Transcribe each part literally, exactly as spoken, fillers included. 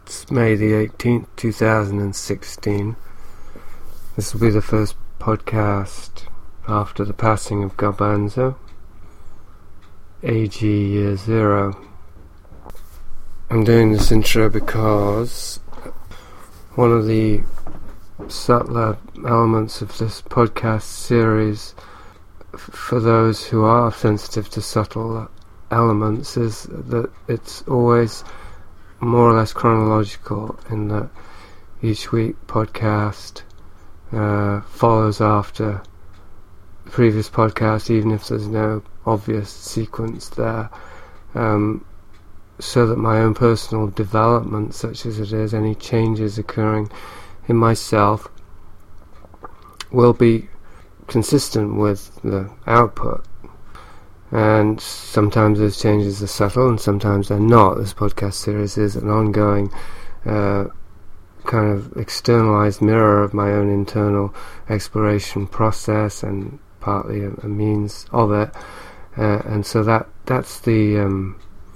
It's May the eighteenth, two thousand sixteen. This will be the first podcast after the passing of Garbanzo, A G year zero. I'm doing this intro because one of the subtler elements of this podcast series, f- for those who are sensitive to subtle elements, is that it's always more or less chronological, in that each week podcast uh, follows after the previous podcast, even if there's no obvious sequence there, um, so that my own personal development, such as it is, any changes occurring in myself, will be consistent with the output. And sometimes those changes are subtle and sometimes they're not. This podcast series is an ongoing uh, kind of externalized mirror of my own internal exploration process, and partly a, a means of it. Uh, and so that that's the um,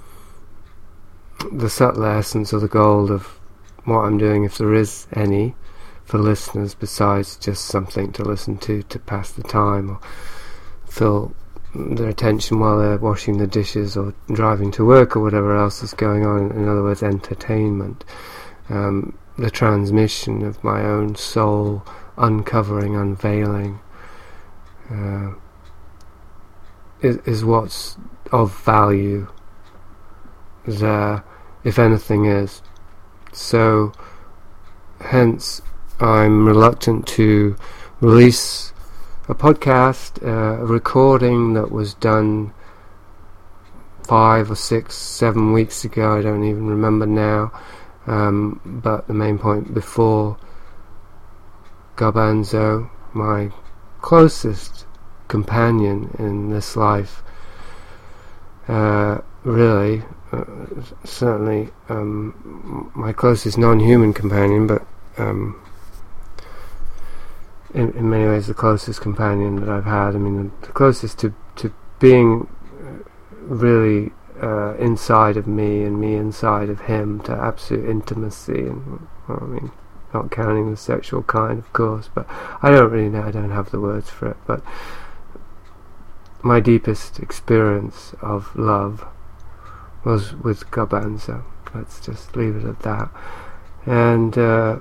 the subtle essence or the gold of what I'm doing, if there is any, for listeners, besides just something to listen to to pass the time or fill their attention while they're washing the dishes or driving to work or whatever else is going on. In other words, entertainment. Um, the transmission of my own soul, uncovering, unveiling, uh, is, is what's of value there, if anything is. So, hence, I'm reluctant to release a podcast, uh, a recording that was done five or six, seven weeks ago, I don't even remember now, um, but the main point, before Garbanzo, my closest companion in this life, uh, really, uh, certainly um, my closest non-human companion, but um, In, in many ways the closest companion that I've had. I mean, the, the closest to, to being really uh, inside of me and me inside of him, to absolute intimacy, and, well, I mean, not counting the sexual kind, of course, but I don't really know, I don't have the words for it, but my deepest experience of love was with Garbanzo. Let's just leave it at that. And uh,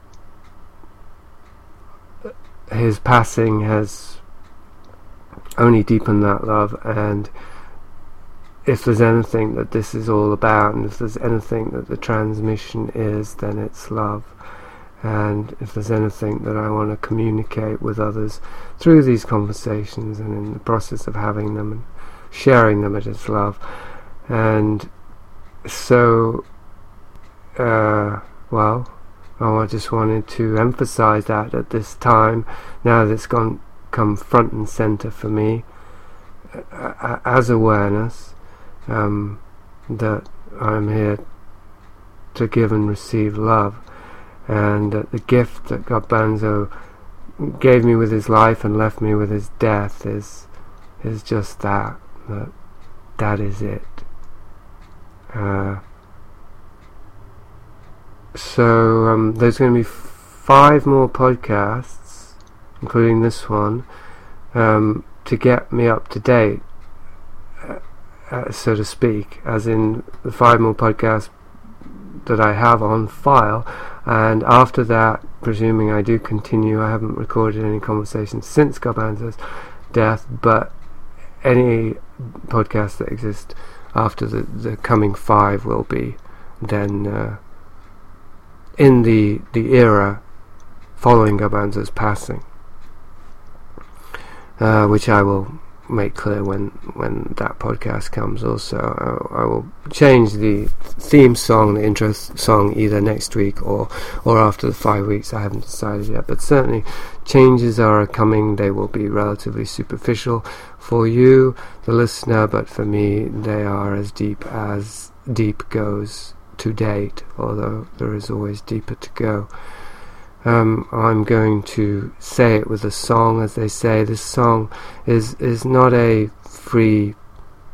his passing has only deepened that love, and if there's anything that this is all about, and if there's anything that the transmission is, then it's love. And if there's anything that I want to communicate with others through these conversations and in the process of having them and sharing them, it is love. And so uh, well Oh, I just wanted to emphasize that at this time, now that it's gone come front and center for me, uh, as awareness, um, that I'm here to give and receive love, and that the gift that Garbanzo gave me with his life and left me with his death is is just that. That that is it. Uh, So um, there's going to be five more podcasts, including this one, um, to get me up to date, uh, uh, so to speak, as in the five more podcasts that I have on file. And after that, presuming I do continue, I haven't recorded any conversations since Garbanzo's death, but any podcasts that exist after the, the coming five will be then uh, in the the era following Garbanzo's passing, uh, which I will make clear when when that podcast comes. Also, I, I will change the theme song, the intro th- song, either next week or or after the five weeks. I haven't decided yet, but certainly changes are coming. They will be relatively superficial for you, the listener, but for me they are as deep as deep goes to date, although there is always deeper to go. Um, I'm going to say it with a song, as they say. This song is is not a free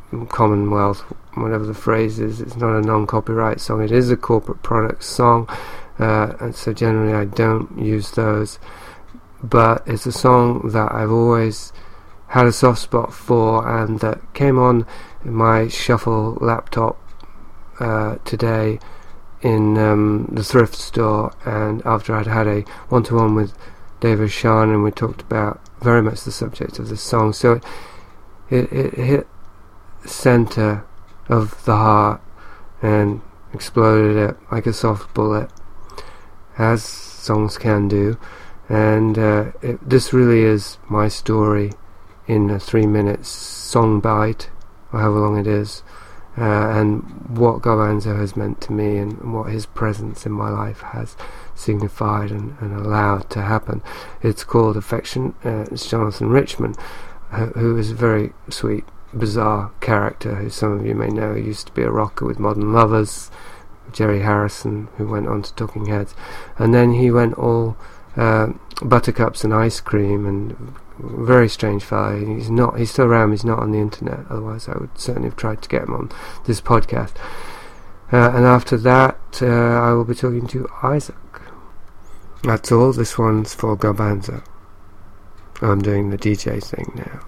Commonwealth, whatever the phrase is. It's not a non-copyright song. It is a corporate product song, uh, and so generally I don't use those. But it's a song that I've always had a soft spot for, and that came on in my shuffle laptop uh, today in um, the thrift store, and after I'd had a one-to-one with David Shan, and we talked about very much the subject of this song. So it, it, it hit center of the heart and exploded it like a soft bullet, as songs can do. And uh, it, this really is my story in a three minute song bite, or however long it is, uh, and what Garbanzo has meant to me, and what his presence in my life has signified and, and allowed to happen. It's called Affection. Uh, it's Jonathan Richman, uh, who is a very sweet, bizarre character who some of you may know. He used to be a rocker with Modern Lovers, Jerry Harrison, who went on to Talking Heads, and then he went all uh, buttercups and ice cream, and very strange fellow. He's not he's still around, he's not on the internet, otherwise I would certainly have tried to get him on this podcast. Uh, and after that uh, I will be talking to Isaac. That's all. This one's for Garbanzo. I'm doing the D J thing now.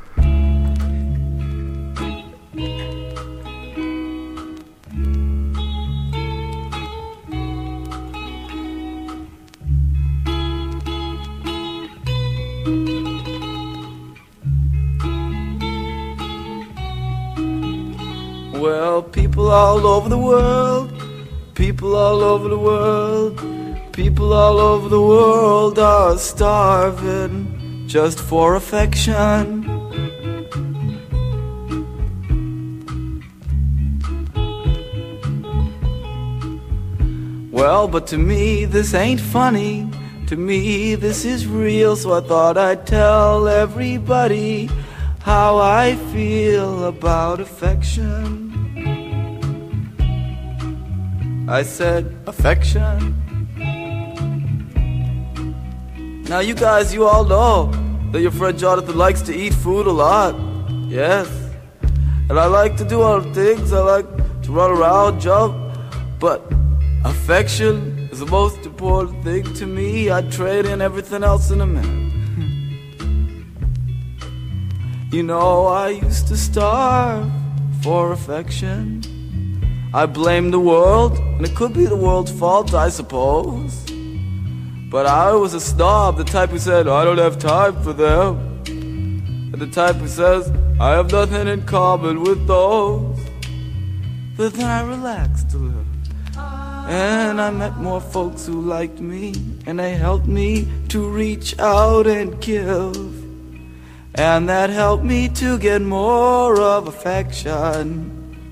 Well, people all over the world, people all over the world, people all over the world are starving just for affection. Well, but to me this ain't funny, to me this is real, so I thought I'd tell everybody how I feel about affection. I said affection. Now you guys, you all know that your friend Jonathan likes to eat food a lot. Yes. And I like to do other things. I like to run around, jump. But affection is the most important thing to me. I'd trade in everything else in a minute. You know, I used to starve for affection. I blame the world, and it could be the world's fault, I suppose. But I was a snob, the type who said, I don't have time for them. And the type who says, I have nothing in common with those. But then I relaxed a little, and I met more folks who liked me, and they helped me to reach out and give. And that helped me to get more of affection.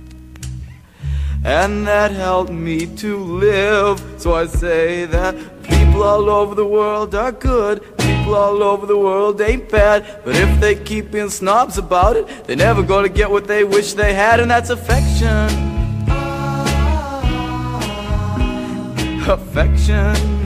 And that helped me to live. So I say that people all over the world are good, people all over the world ain't bad. But if they keep being snobs about it, they're never gonna get what they wish they had, and that's affection. Affection.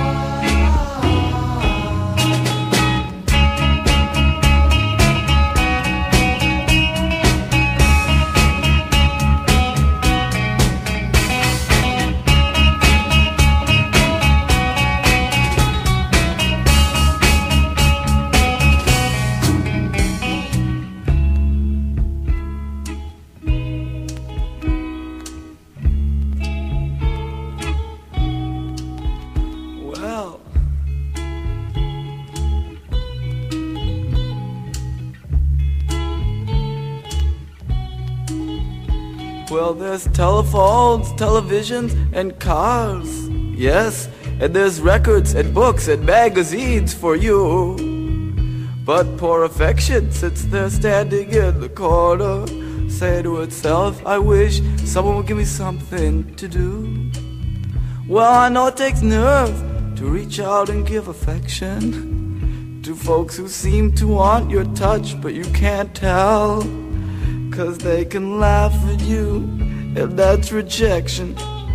Well, there's telephones, televisions, and cars. Yes, and there's records and books and magazines for you. But poor affection sits there standing in the corner, saying to itself, I wish someone would give me something to do. Well, I know it takes nerve to reach out and give affection to folks who seem to want your touch, but you can't tell, 'cause they can laugh at you, and that's rejection.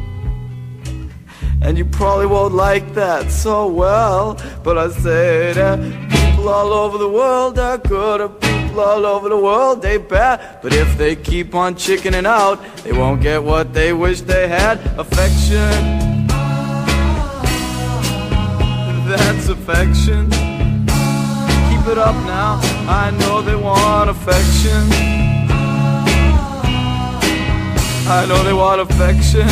And you probably won't like that so well, but I say that people all over the world are good, and people people all over the world, they bet. But if they keep on chickening out, they won't get what they wish they had. Affection, that's affection. Keep it up now, I know they want affection. I know they want affection.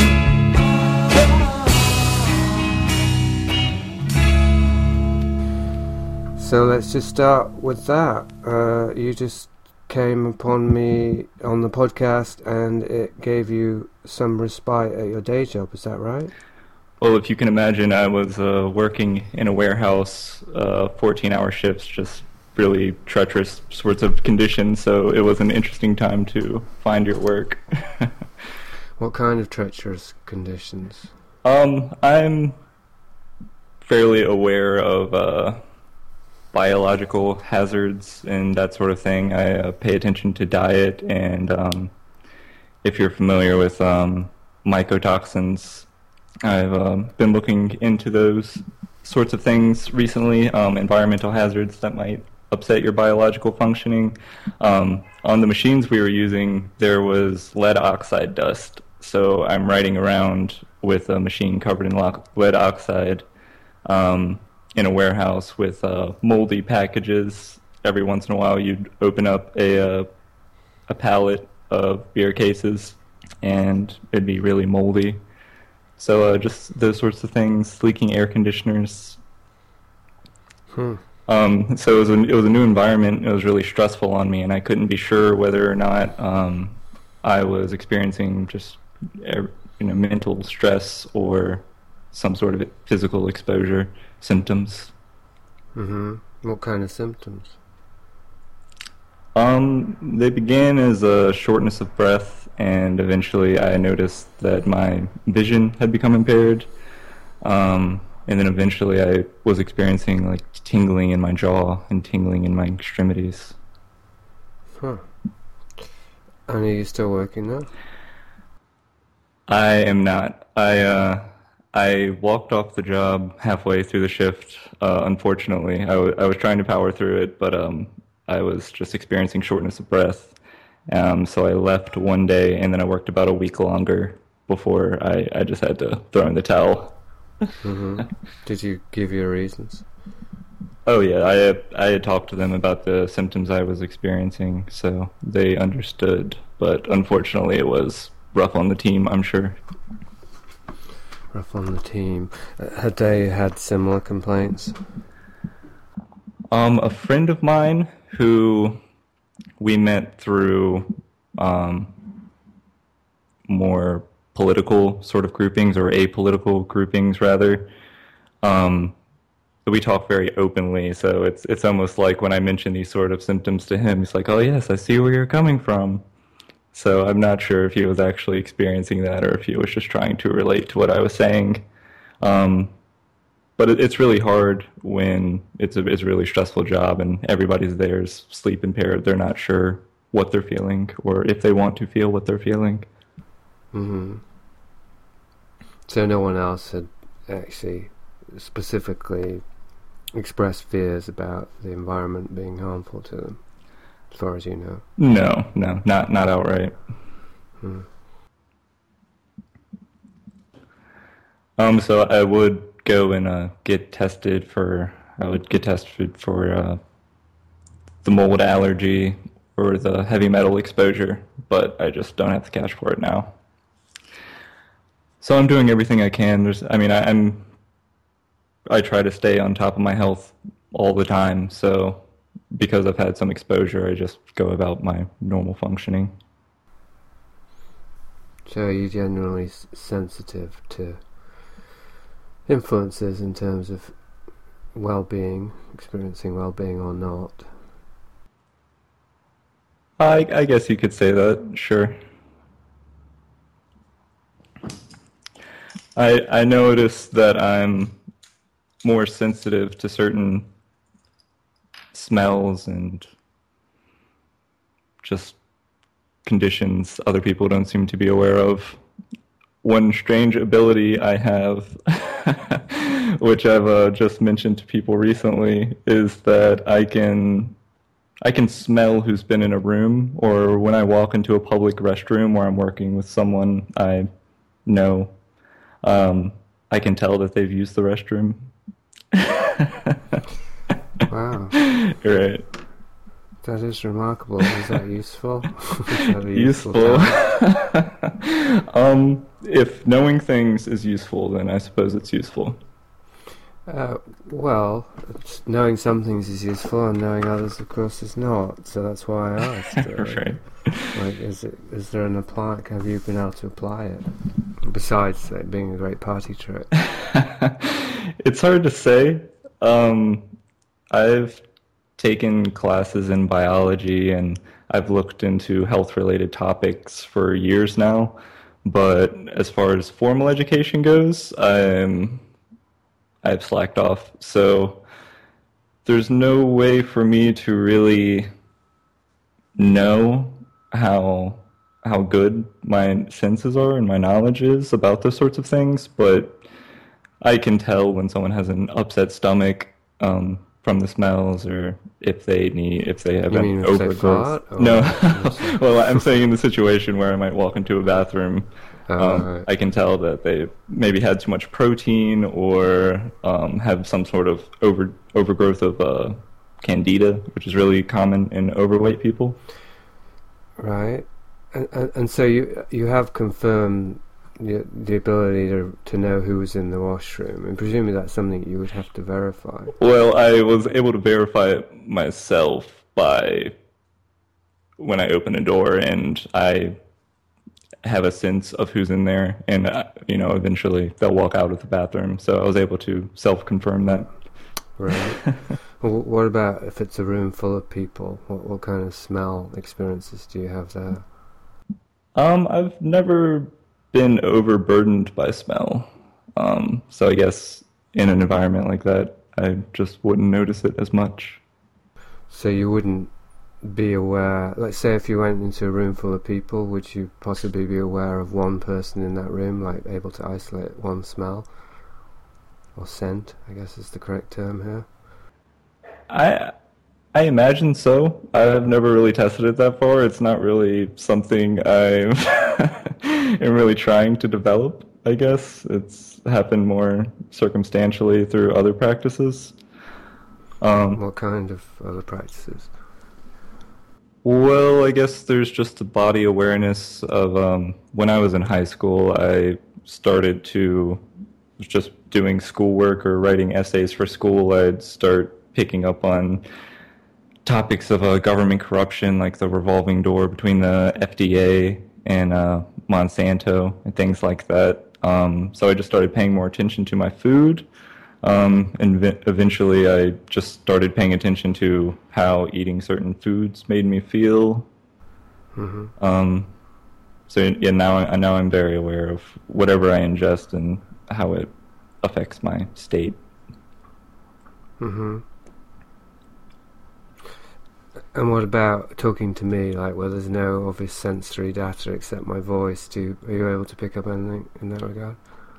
So let's just start with that. Uh, you just came upon me on the podcast and it gave you some respite at your day job, is that right? Well, if you can imagine, I was uh, working in a warehouse, uh, fourteen-hour shifts, just really treacherous sorts of conditions, so it was an interesting time to find your work. What kind of treacherous conditions? Um, I'm fairly aware of uh, biological hazards and that sort of thing. I uh, pay attention to diet, and um, if you're familiar with um, mycotoxins, I've um, been looking into those sorts of things recently, um, environmental hazards that might upset your biological functioning. Um, on the machines we were using, there was lead oxide dust. So I'm riding around with a machine covered in lo- lead oxide um, in a warehouse with uh, moldy packages. Every once in a while you'd open up a, uh, a pallet of beer cases and it'd be really moldy. So uh, just those sorts of things, leaking air conditioners. Hmm. Um, so it was, a, it was a new environment. It was really stressful on me, and I couldn't be sure whether or not um, I was experiencing just you know mental stress or some sort of physical exposure symptoms. Mm-hmm. What kind of symptoms? Um, they began as a shortness of breath, and eventually I noticed that my vision had become impaired. Um, and then eventually I was experiencing like tingling in my jaw and tingling in my extremities. Huh. And are you still working now? I am not. I uh, I walked off the job halfway through the shift. Uh, unfortunately, I, w- I was trying to power through it, but um, I was just experiencing shortness of breath. Um, so I left one day, and then I worked about a week longer before I, I just had to throw in the towel. Mm-hmm. Did you give your reasons? Oh yeah, I had, I had talked to them about the symptoms I was experiencing, so they understood. But unfortunately, it was rough on the team, I'm sure. Rough on the team. Uh, had they had similar complaints? Um, a friend of mine who we met through um, more political sort of groupings, or apolitical groupings rather. Um, we talk very openly, so it's it's almost like when I mention these sort of symptoms to him, he's like, "Oh yes, I see where you're coming from." So I'm not sure if he was actually experiencing that or if he was just trying to relate to what I was saying. Um, but it, it's really hard when it's a, it's a really stressful job and everybody's there is sleep impaired. They're not sure what they're feeling or if they want to feel what they're feeling. Mm-hmm. So no one else had actually specifically expressed fears about the environment being harmful to them, as far as you know? No, no, not not outright. Hmm. Um, so I would go and uh, get tested for. I would get tested for uh, the mold allergy or the heavy metal exposure, but I just don't have the cash for it now. So I'm doing everything I can. There's, I mean, I, I'm. I try to stay on top of my health all the time. So because I've had some exposure, I just go about my normal functioning. So are you generally s- sensitive to influences in terms of well-being, experiencing well-being or not? I, I guess you could say that, sure. I I noticed that I'm more sensitive to certain smells and just conditions other people don't seem to be aware of. One strange ability I have, which I've uh, just mentioned to people recently, is that I can I can smell who's been in a room, or when I walk into a public restroom where I'm working with someone I know, um, I can tell that they've used the restroom. Wow. Right. That is remarkable. Is that useful? Is that a Useful. um, if knowing things is useful, then I suppose it's useful. Uh, well, it's, knowing some things is useful, and knowing others, of course, is not. So that's why I asked. Uh, Right. Like, is it? Is there an apply? Have you been able to apply it? Besides it being a great party trick. It's hard to say. Um, I've taken classes in biology and I've looked into health-related topics for years now, but as far as formal education goes, I'm I've slacked off. So there's no way for me to really know how how good my senses are and my knowledge is about those sorts of things, but I can tell when someone has an upset stomach um, from the smells, or if they need, if they have You an mean if they overgrowth. fart, or- No, well, I'm saying in the situation where I might walk into a bathroom, Uh, um, right. I can tell that they maybe had too much protein, or um, have some sort of over overgrowth of uh, candida, which is really common in overweight people. Right, and, and, and so you you have confirmed the, the ability to to know who was in the washroom, and presumably that's something you would have to verify. Well, I was able to verify it myself by when I open a door and I have a sense of who's in there, and uh, you know, eventually they'll walk out of the bathroom. So I was able to self-confirm that. Right. Well, what about if it's a room full of people? What what kind of smell experiences do you have there? Um, I've never been overburdened by smell. Um, so I guess in an environment like that, I just wouldn't notice it as much. So you wouldn't be aware, let's say if you went into a room full of people, would you possibly be aware of one person in that room, like able to isolate one smell? Or scent, I guess is the correct term here. I I imagine so. I've never really tested it that far. It's not really something I'm am really trying to develop, I guess. It's happened more circumstantially through other practices. Um, What kind of other practices? well, I guess there's just a body awareness of um, when I was in high school, I started to just doing schoolwork or writing essays for school. I'd start picking up on topics of uh, government corruption, like the revolving door between the F D A and uh, Monsanto and things like that. Um, so I just started paying more attention to my food. Um, and vi- eventually I just started paying attention to how eating certain foods made me feel. Mm-hmm. Um, so yeah, now, I, now I'm very aware of whatever I ingest and how it affects my state. Mm-hmm. And what about talking to me, like where there's no obvious sensory data except my voice? Do you, are you able to pick up anything in that regard?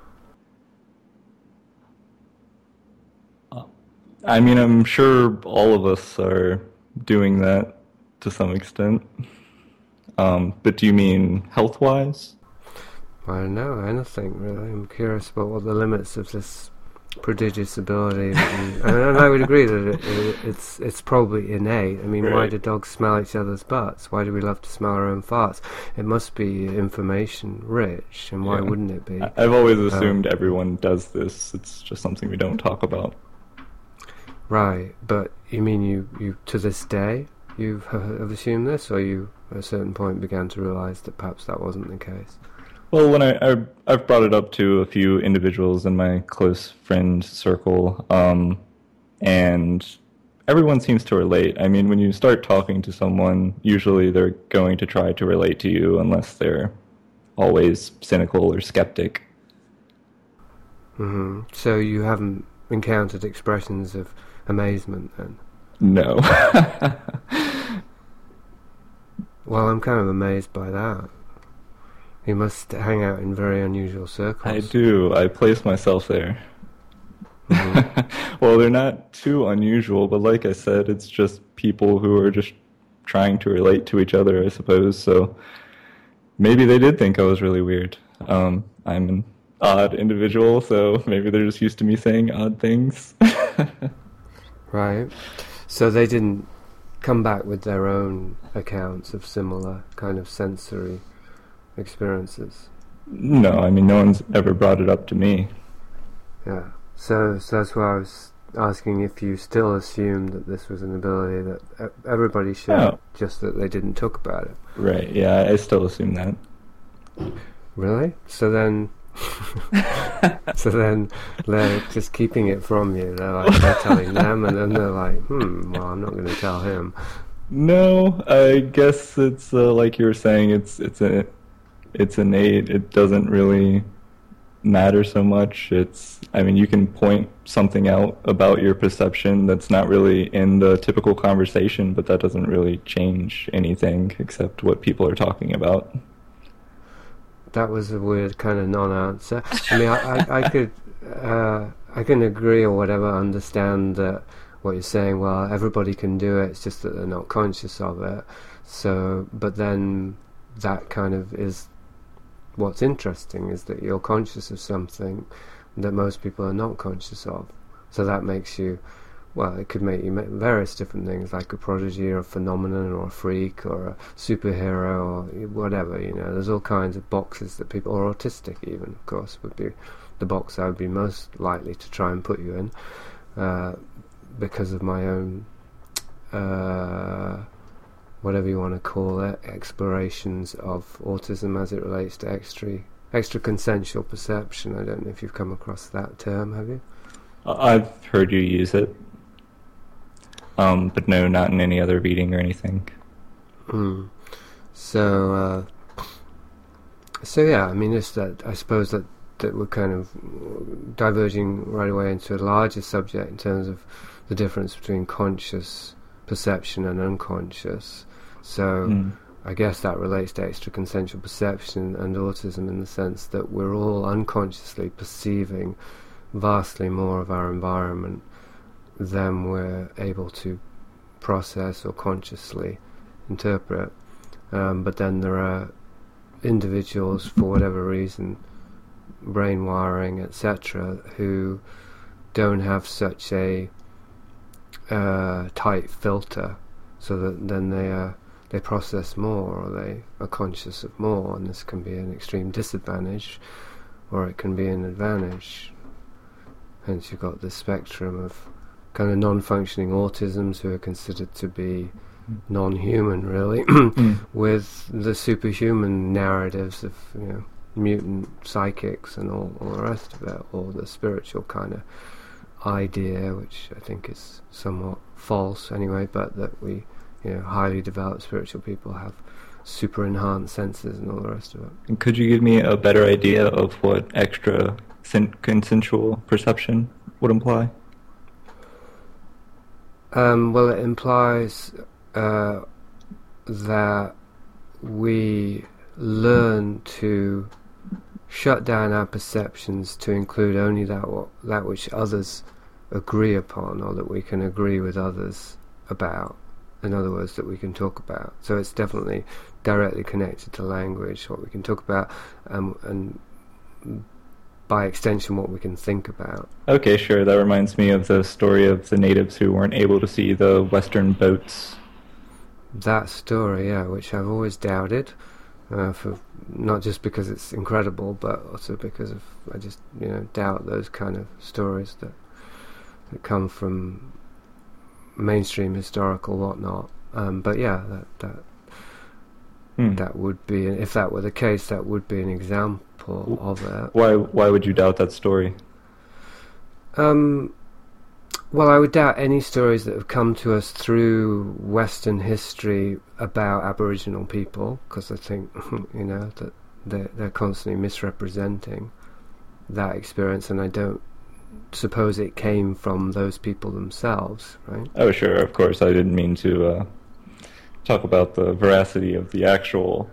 I mean, I'm sure all of us are doing that to some extent. Um, but do you mean health-wise? I don't know, anything really. I'm curious about what the limits of this prodigious ability that you, and, and I would agree that it, it, it's it's probably innate. I mean, why Right. do dogs smell each other's butts? Why do we love to smell our own farts? It must be information rich, and why Yeah. wouldn't it be? I- I've always assumed everyone does this. It's just something we don't talk about. Right, but you mean you, you to this day you have assumed this, or you at a certain point began to realise that perhaps that wasn't the case? Well, when I, I I've brought it up to a few individuals in my close friend circle, um, and everyone seems to relate. I mean, when you start talking to someone, usually they're going to try to relate to you, unless they're always cynical or skeptic. Hmm. So you haven't encountered expressions of amazement then? No. Well, I'm kind of amazed by that. You must hang out in very unusual circles. I do. I place myself there. Mm-hmm. Well, they're not too unusual, but like I said, it's just people who are just trying to relate to each other, I suppose. So maybe they did think I was really weird. Um, I'm an odd individual, so maybe they're just used to me saying odd things. Right. So they didn't come back with their own accounts of similar kind of sensory experiences? No, I mean, no one's ever brought it up to me. Yeah. So, so that's why I was asking if you still assumed that this was an ability that everybody shared, oh. just that they didn't talk about it. Right, yeah, I still assume that. Really? So then... so then they're just keeping it from you. They're like, they're telling them, and then they're like, hmm, well, I'm not going to tell him. No, I guess it's uh, like you were saying, it's it's a it's innate. It doesn't really matter so much. It's, I mean, you can point something out about your perception that's not really in the typical conversation, but that doesn't really change anything except what people are talking about. That was a weird kind of non-answer. I mean, I, I, I could, uh, I can agree or whatever, understand that what you're saying. Well, everybody can do it. It's just that they're not conscious of it. So, but then that kind of is what's interesting, is that you're conscious of something that most people are not conscious of. So that makes you, well, it could make you various different things, like a prodigy or a phenomenon or a freak or a superhero or whatever, you know. There's all kinds of boxes that people, or autistic even, of course, would be the box I would be most likely to try and put you in, uh, because of my own, uh, whatever you want to call it, explorations of autism as it relates to extra, extra consensual perception. I don't know if you've come across that term, have you? I've heard you use it. Um, but no, not in any other reading or anything. Mm. So, uh, so yeah, I mean, just that, I suppose that, that we're kind of diverging right away into a larger subject in terms of the difference between conscious perception and unconscious. So, mm. I guess that relates to extra consensual perception and autism in the sense that we're all unconsciously perceiving vastly more of our environment than we're able to process or consciously interpret. Um, but then there are individuals, for whatever reason, brain wiring, et cetera, who don't have such a uh, tight filter, so that then they are they process more, or they are conscious of more, and this can be an extreme disadvantage, or it can be an advantage. Hence, you've got this spectrum of kind of non-functioning autisms who are considered to be non-human, really, mm. with the superhuman narratives of, you know, mutant psychics and all, all the rest of it, or the spiritual kind of idea, which I think is somewhat false anyway, but that we, you know, highly developed spiritual people have super enhanced senses and all the rest of it. And could you give me a better idea of what extra consensual perception would imply? Um, well, it implies uh, that we learn to shut down our perceptions to include only that what, that which others agree upon, or that we can agree with others about. In other words, that we can talk about. So it's definitely directly connected to language, what we can talk about, um, and by extension what we can think about. Okay, sure. That reminds me of the story of the natives who weren't able to see the western boats. That story, yeah, which I've always doubted, uh, for not just because it's incredible, but also because of I just, you know, doubt those kind of stories that that come from mainstream historical whatnot. Um, but yeah, that that hmm. that would be, if that were the case, that would be an example of it. Why why would you doubt that story? Um, well, I would doubt any stories that have come to us through Western history about Aboriginal people, because I think, you know, that they're, they're constantly misrepresenting that experience, and I don't suppose it came from those people themselves, right? Oh, sure, of course. I didn't mean to uh, talk about the veracity of the actual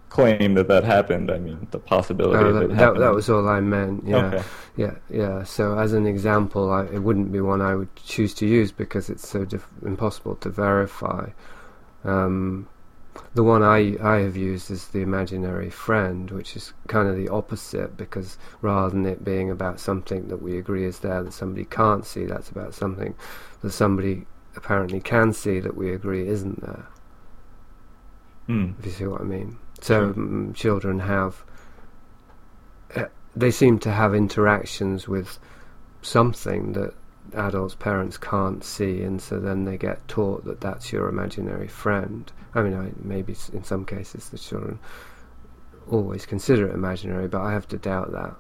claim that that happened. I mean, the possibility Oh, of that, it that, happening. that was all I meant. Yeah, Okay. yeah, yeah. So as an example, I, it wouldn't be one I would choose to use because it's so diff- impossible to verify. Um, the one I I have used is the imaginary friend, which is kind of the opposite, because rather than it being about something that we agree is there that somebody can't see, that's about something that somebody apparently can see that we agree isn't there. Mm. If you see what I mean. So Sure. mm, children have, uh, they seem to have interactions with something that adults, parents can't see, and so then they get taught that that's your imaginary friend. I mean, I, maybe s- in some cases the children always consider it imaginary, but I have to doubt that.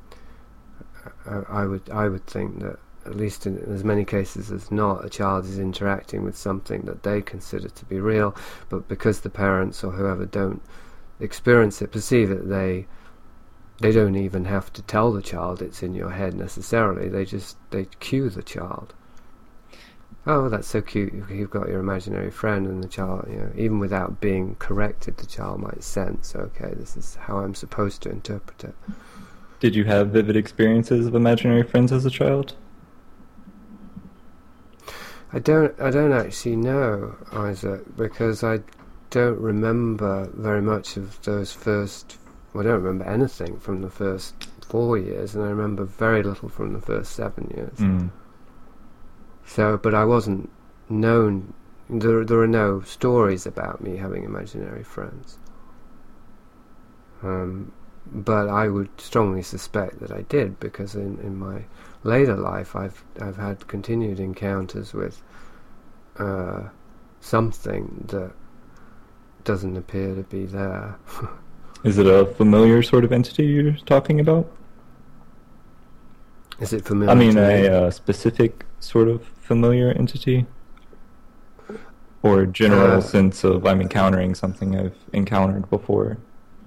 I, I would, I would think that at least in as many cases as not, a child is interacting with something that they consider to be real, but because the parents or whoever don't experience it, perceive it, they they don't even have to tell the child it's in your head necessarily. They just they cue the child. Oh, that's so cute! You've you've got your imaginary friend, and the child, you know, even without being corrected, the child might sense, okay, this is how I'm supposed to interpret it. Did you have vivid experiences of imaginary friends as a child? I don't, I don't actually know, Isaac, because I don't remember very much of those first. Well, I don't remember anything from the first four years, and I remember very little from the first seven years. Mm. So, but I wasn't known. There, there are no stories about me having imaginary friends. Um, but I would strongly suspect that I did, because in, in my later life, I've I've had continued encounters with uh, something that doesn't appear to be there. Is it a familiar sort of entity you're talking about? Is it familiar? I mean, to a me? uh, specific sort of familiar entity? Or a general Uh, sense of I'm encountering something I've encountered before?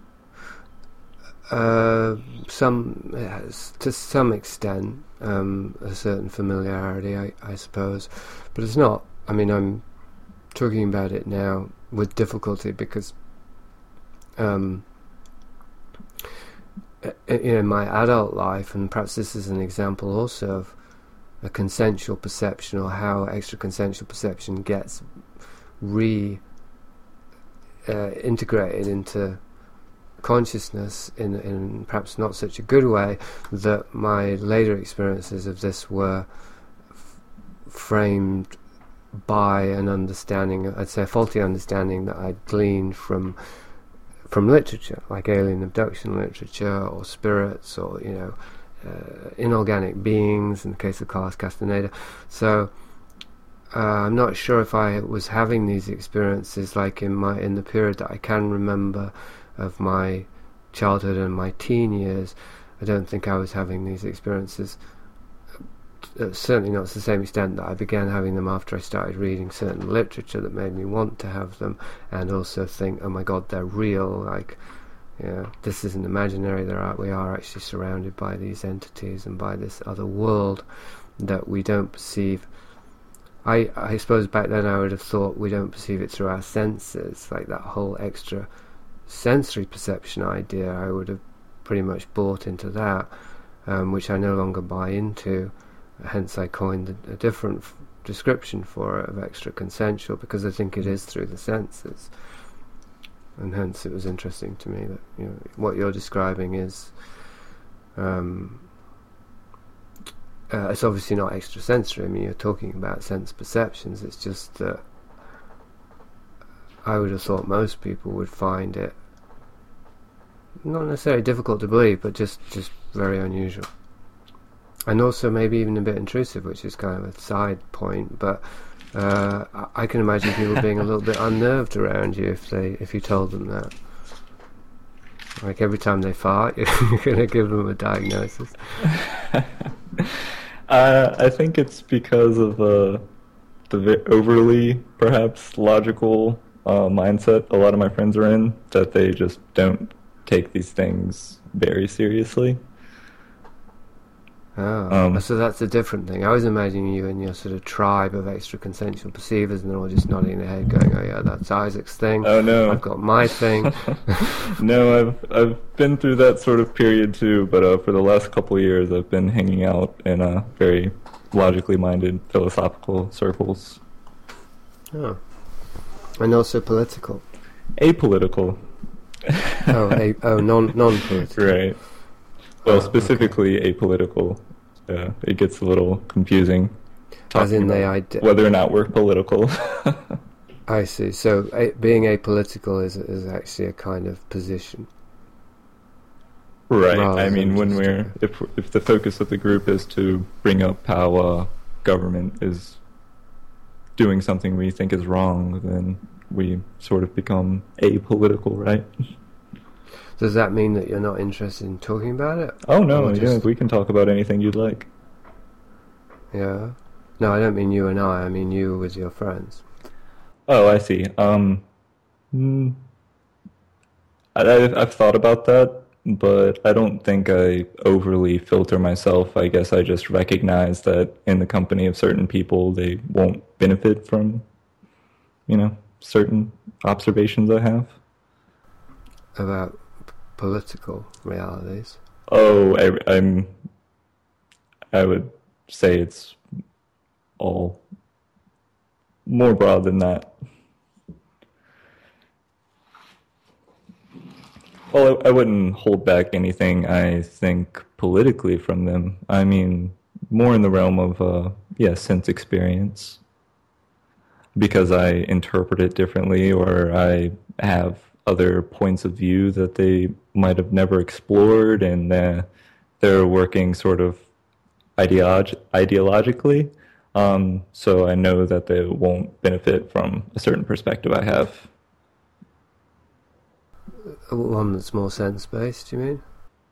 Uh, some yes, to some extent, um, a certain familiarity, I, I suppose, but it's not. I mean, I'm talking about it now with difficulty because, um, i- in my adult life, and perhaps this is an example also of a consensual perception, or how extra consensual perception gets re uh, integrated into consciousness in in perhaps not such a good way, that my later experiences of this were f- framed by an understanding, I'd say a faulty understanding, that I'd gleaned from from literature, like alien abduction literature, or spirits, or, you know, uh, inorganic beings, in the case of Carlos Castaneda. So uh, I'm not sure if I was having these experiences like in my in the period that I can remember of my childhood and my teen years. I don't think I was having these experiences, uh, certainly not to the same extent that I began having them after I started reading certain literature that made me want to have them, and also think, oh my god, they're real, like, you know, this isn't imaginary, there are, we are actually surrounded by these entities and by this other world that we don't perceive. I, I suppose back then I would have thought we don't perceive it through our senses, like that whole extra sensory perception idea. I would have pretty much bought into that, um, which I no longer buy into. Hence I coined a, a different f- description for it, of extra consensual, because I think it is through the senses. And hence it was interesting to me that, you know, what you're describing is um, uh, it's obviously not extrasensory. I mean, you're talking about sense perceptions. It's just that I would have thought most people would find it not necessarily difficult to believe, but just, just very unusual. And also maybe even a bit intrusive, which is kind of a side point, but uh, I, I can imagine people being a little bit unnerved around you if they if you told them that. Like every time they fart, you're going to give them a diagnosis. uh, I think it's because of uh, the vi- overly, perhaps, logical uh, mindset a lot of my friends are in, that they just don't take these things very seriously. Oh, Um, so that's a different thing. I was imagining you and your sort of tribe of extra consensual perceivers, and they're all just nodding their head, going, "Oh yeah, that's Isaac's thing. Oh no, I've got my thing." no, I've I've been through that sort of period too. But uh, for the last couple of years, I've been hanging out in uh, very logically minded philosophical circles. Oh, and also political. Apolitical. Oh, a, oh, non non-political. Right. Well, Oh, specifically apolitical. Uh, it gets a little confusing. As in talking they about ide- whether or not we're political. I see. So a, being apolitical is is actually a kind of position. Right. Rather I mean, than when just we're a- if if the focus of the group is to bring up how uh, government is doing something we think is wrong, then we sort of become apolitical, right? Does that mean that you're not interested in talking about it? Oh no, Or yeah, just- we can talk about anything you'd like. Yeah. No, I don't mean you and I. I mean you with your friends. Oh, I see. Um, mm, I, I've, I've thought about that, but I don't think I overly filter myself. I guess I just recognize that in the company of certain people, they won't benefit from, you know, certain observations I have. About p- political realities. Oh, I, I'm. I would say it's all more broad than that. Well, I, I wouldn't hold back anything I think politically from them. I mean, more in the realm of, uh, yeah, sense experience. Because I interpret it differently, or I have other points of view that they might have never explored, and uh, they're working sort of ideolog- ideologically. Um, so I know that they won't benefit from a certain perspective I have. One that's more sense-based, you mean?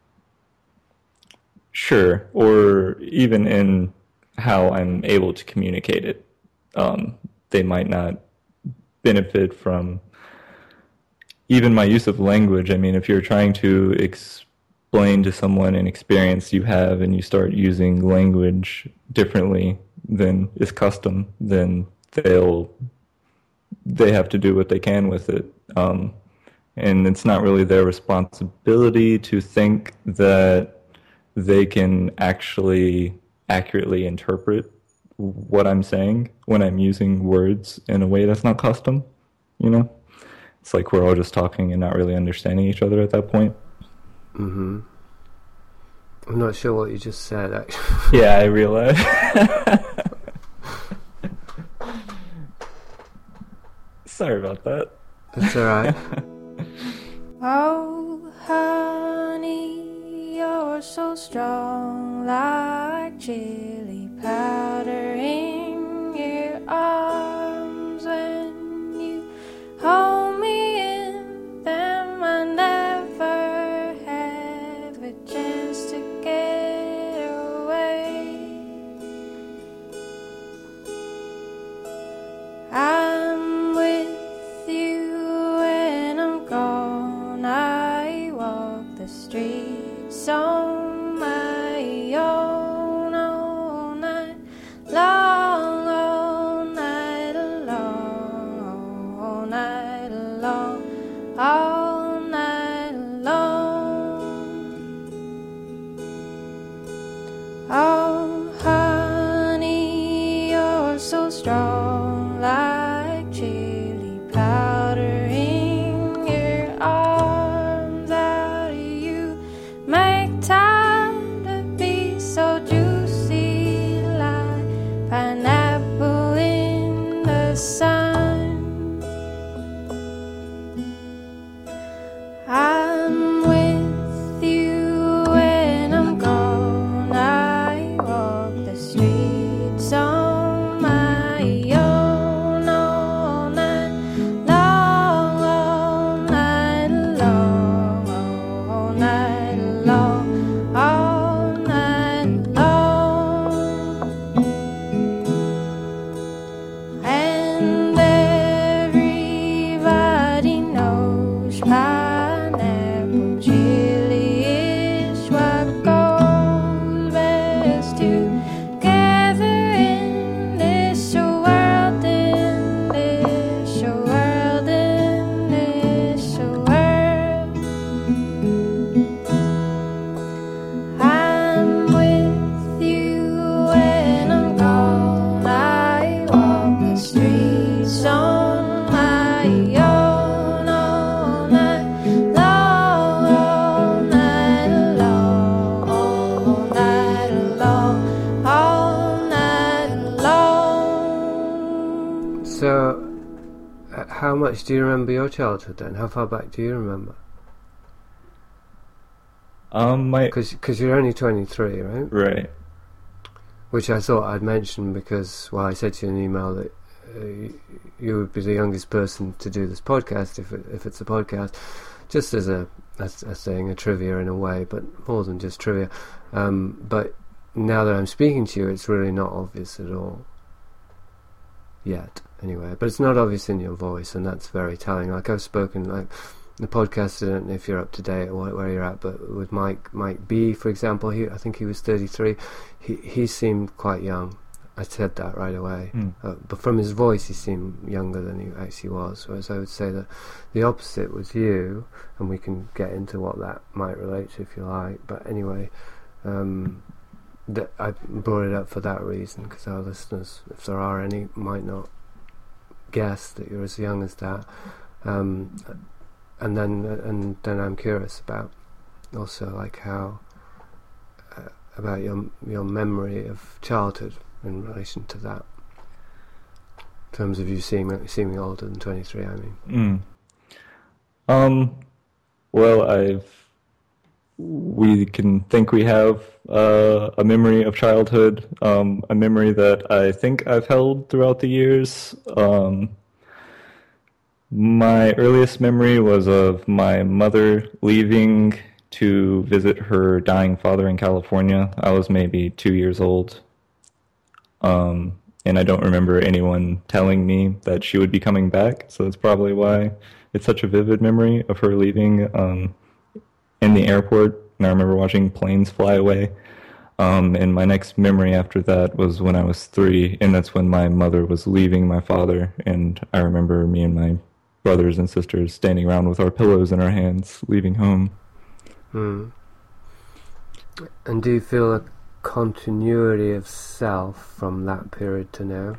Sure, or even in how I'm able to communicate it. Um, they might not benefit from even my use of language. I mean, if you're trying to explain to someone an experience you have and you start using language differently than is custom, then they'll they have to do what they can with it. Um, and it's not really their responsibility to think that they can actually accurately interpret what I'm saying when I'm using words in a way that's not custom, you know? It's like we're all just talking and not really understanding each other at that point. Mm-hmm. I'm not sure what you just said, actually. Yeah, I realize. Sorry about that. That's alright. Oh, honey, you're so strong, like chili powder in your arms. When you hold me in them, I never have a chance to get away. I'm with you when I'm gone. I walk the streets on my own. Oh, much do you remember your childhood then? How far back do you remember? Um, my Because you're only twenty-three, right? right. Which I thought I'd mention because, well, I said to you in an email that uh, you would be the youngest person to do this podcast if it, if it's a podcast, just as a, as, as saying a trivia in a way, but more than just trivia. Um, but now that I'm speaking to you, it's really not obvious at all. Yet, anyway. But it's not obvious in your voice, and that's very telling. Like I've spoken, like the podcast, I don't know if you're up to date or where you're at, but with Mike, Mike B, for example, he, I think he was thirty-three. He he seemed quite young. I said that right away. Mm. Uh, but from his voice, he seemed younger than he actually was. Whereas I would say that the opposite was you, and we can get into what that might relate to if you like. But anyway, um, that I brought it up for that reason, because our listeners, if there are any, might not guess that you're as young as that. Um, and then and then I'm curious about also like how uh, about your your memory of childhood in relation to that, in terms of you seeming seeming older than twenty-three. I mean, Mm. Um. Well, I've. We can think we have uh, a memory of childhood, um, a memory that I think I've held throughout the years. Um, my earliest memory was of my mother leaving to visit her dying father in California. I was maybe two years old. Um, and I don't remember anyone telling me that she would be coming back, so that's probably why it's such a vivid memory of her leaving um, in the airport. And I remember watching planes fly away. Um, and my next memory after that was when I was three, and that's when my mother was leaving my father, and I remember me and my brothers and sisters standing around with our pillows in our hands, leaving home. hmm. And do you feel a continuity of self from that period to now?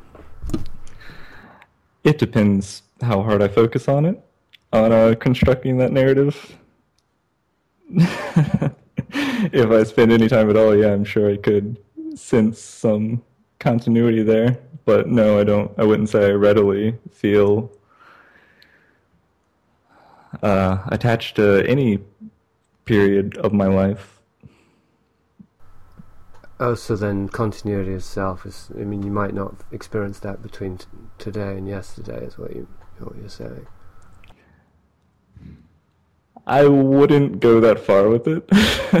It depends how hard I focus on it, on uh, constructing that narrative. If I spend any time at all, yeah, I'm sure I could sense some continuity there. But no, I don't. I wouldn't say I readily feel uh, attached to any period of my life. Oh, so then continuity of self is, I mean, you might not experience that between t- today and yesterday, is what, you, what you're saying. I wouldn't go that far with it.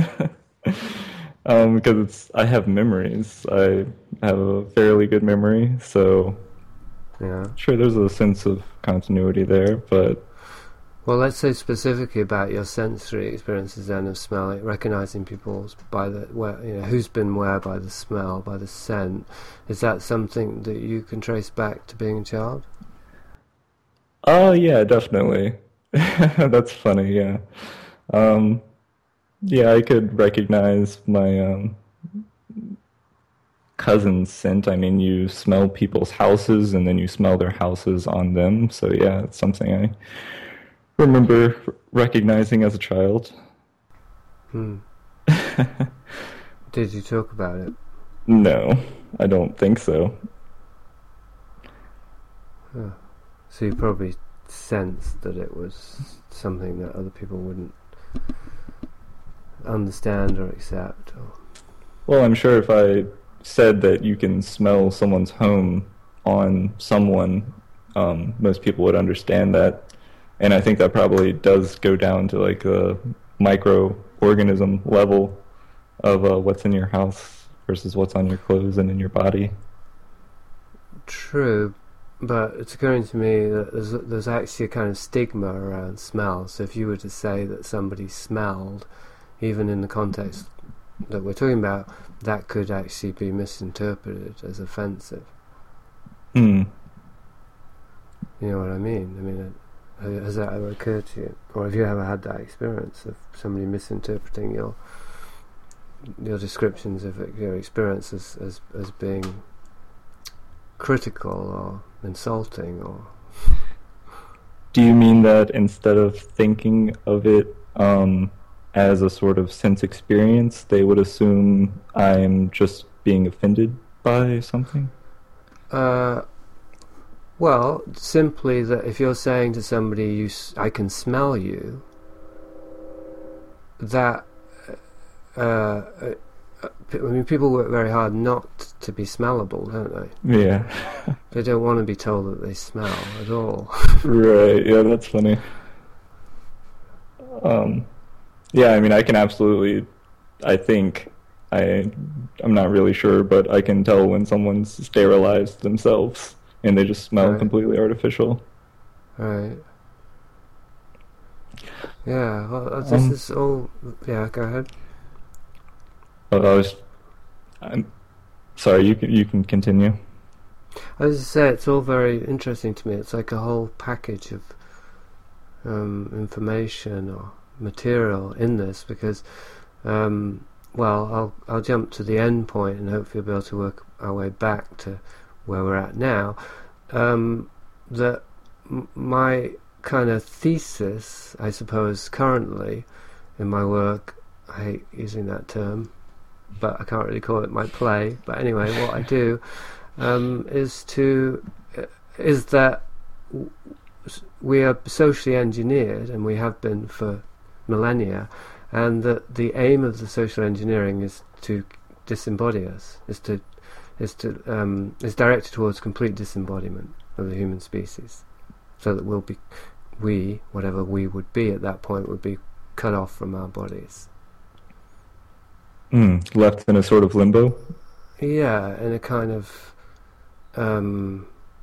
um, because it's, I have memories. I have a fairly good memory, so Yeah. sure, there's a sense of continuity there, but Well, let's say specifically about your sensory experiences then of smell, like recognizing people's by the where, you know, who's been where by the smell, by the scent. Is that something that you can trace back to being a child? oh yeah, definitely. That's funny, yeah. Um, yeah, I could recognize my um, cousin's scent. I mean, you smell people's houses and then you smell their houses on them. So yeah, it's something I remember recognizing as a child. Hmm. Did you talk about it? No, I don't think so. Oh. So you probably sensed that it was something that other people wouldn't understand or accept. Or... Well, I'm sure if I said that you can smell someone's home on someone, um, most people would understand that. And I think that probably does go down to like a microorganism level of uh, what's in your house versus what's on your clothes and in your body. True, but it's occurring to me that there's, there's actually a kind of stigma around smell. So if you were to say that somebody smelled, even in the context that we're talking about, that could actually be misinterpreted as offensive. Hmm. You know what I mean? I mean, uh, has that ever occurred to you? Or have you ever had that experience of somebody misinterpreting your your descriptions of your experience as, as, as being critical or insulting? Or Do you mean that instead of thinking of it um, as a sort of sense experience, they would assume I'm just being offended by something? Uh, Well, simply that if you're saying to somebody, "You, s- I can smell you," that uh, uh, I mean, people work very hard not to be smellable, don't they? Yeah. They don't want to be told that they smell at all. Right. Yeah, that's funny. Um, yeah, I mean, I can absolutely. I think I. I'm not really sure, but I can tell when someone's sterilized themselves and they just smell Right. completely artificial. Right. Yeah. Well, this Um, is all. Yeah. Go ahead. But I was. I'm sorry. You can. You can continue. As I say, it's all very interesting to me. It's like a whole package of um, information or material in this, because, um, well, I'll I'll jump to the end point and hopefully be able to work our way back to where we're at now. Um, that m- my kind of thesis, I suppose, currently in my work, I hate using that term, but I can't really call it my play. But anyway, what I do um, is to uh, is that w- s- we are socially engineered, and we have been for millennia, and that the aim of the social engineering is to disembody us, is to is to um, is directed towards complete disembodiment of the human species, so that we'll be we whatever we would be at that point would be cut off from our bodies. Mm, left in a sort of limbo. Yeah, in a kind of um,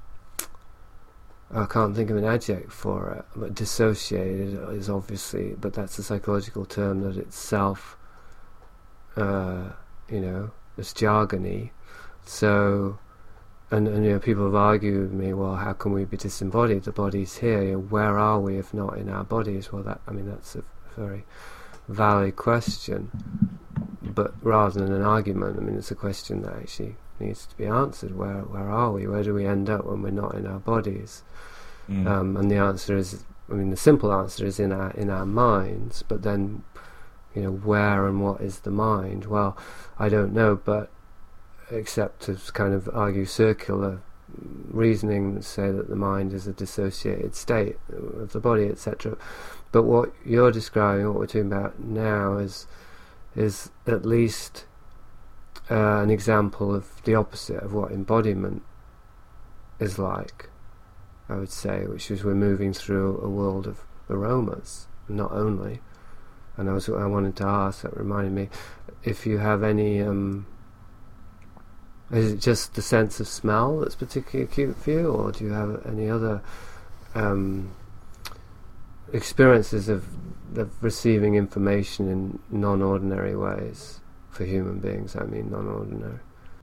I can't think of an adjective for it, but dissociated is obviously, but that's a psychological term that itself, uh, you know, it's jargony. So, and, and you know, people have argued with me, well, how can we be disembodied? The body's here. You know, where are we if not in our bodies? Well, that I mean, that's a very valid question. But rather than an argument, I mean, it's a question that actually needs to be answered. Where where are we? Where do we end up when we're not in our bodies? Mm. Um, and the answer is, I mean, the simple answer is in our in our minds. But then, you know, where and what is the mind? Well, I don't know, but except to kind of argue circular reasoning that say that the mind is a dissociated state of the body, et cetera. But what you're describing, what we're talking about now, is is at least uh, an example of the opposite of what embodiment is like, I would say, which is we're moving through a world of aromas, not only. And I was I wanted to ask, that reminded me, if you have any, um, is it just the sense of smell that's particularly acute for you, or do you have any other um, experiences of, of receiving information in non-ordinary ways for human beings? I mean, non-ordinary.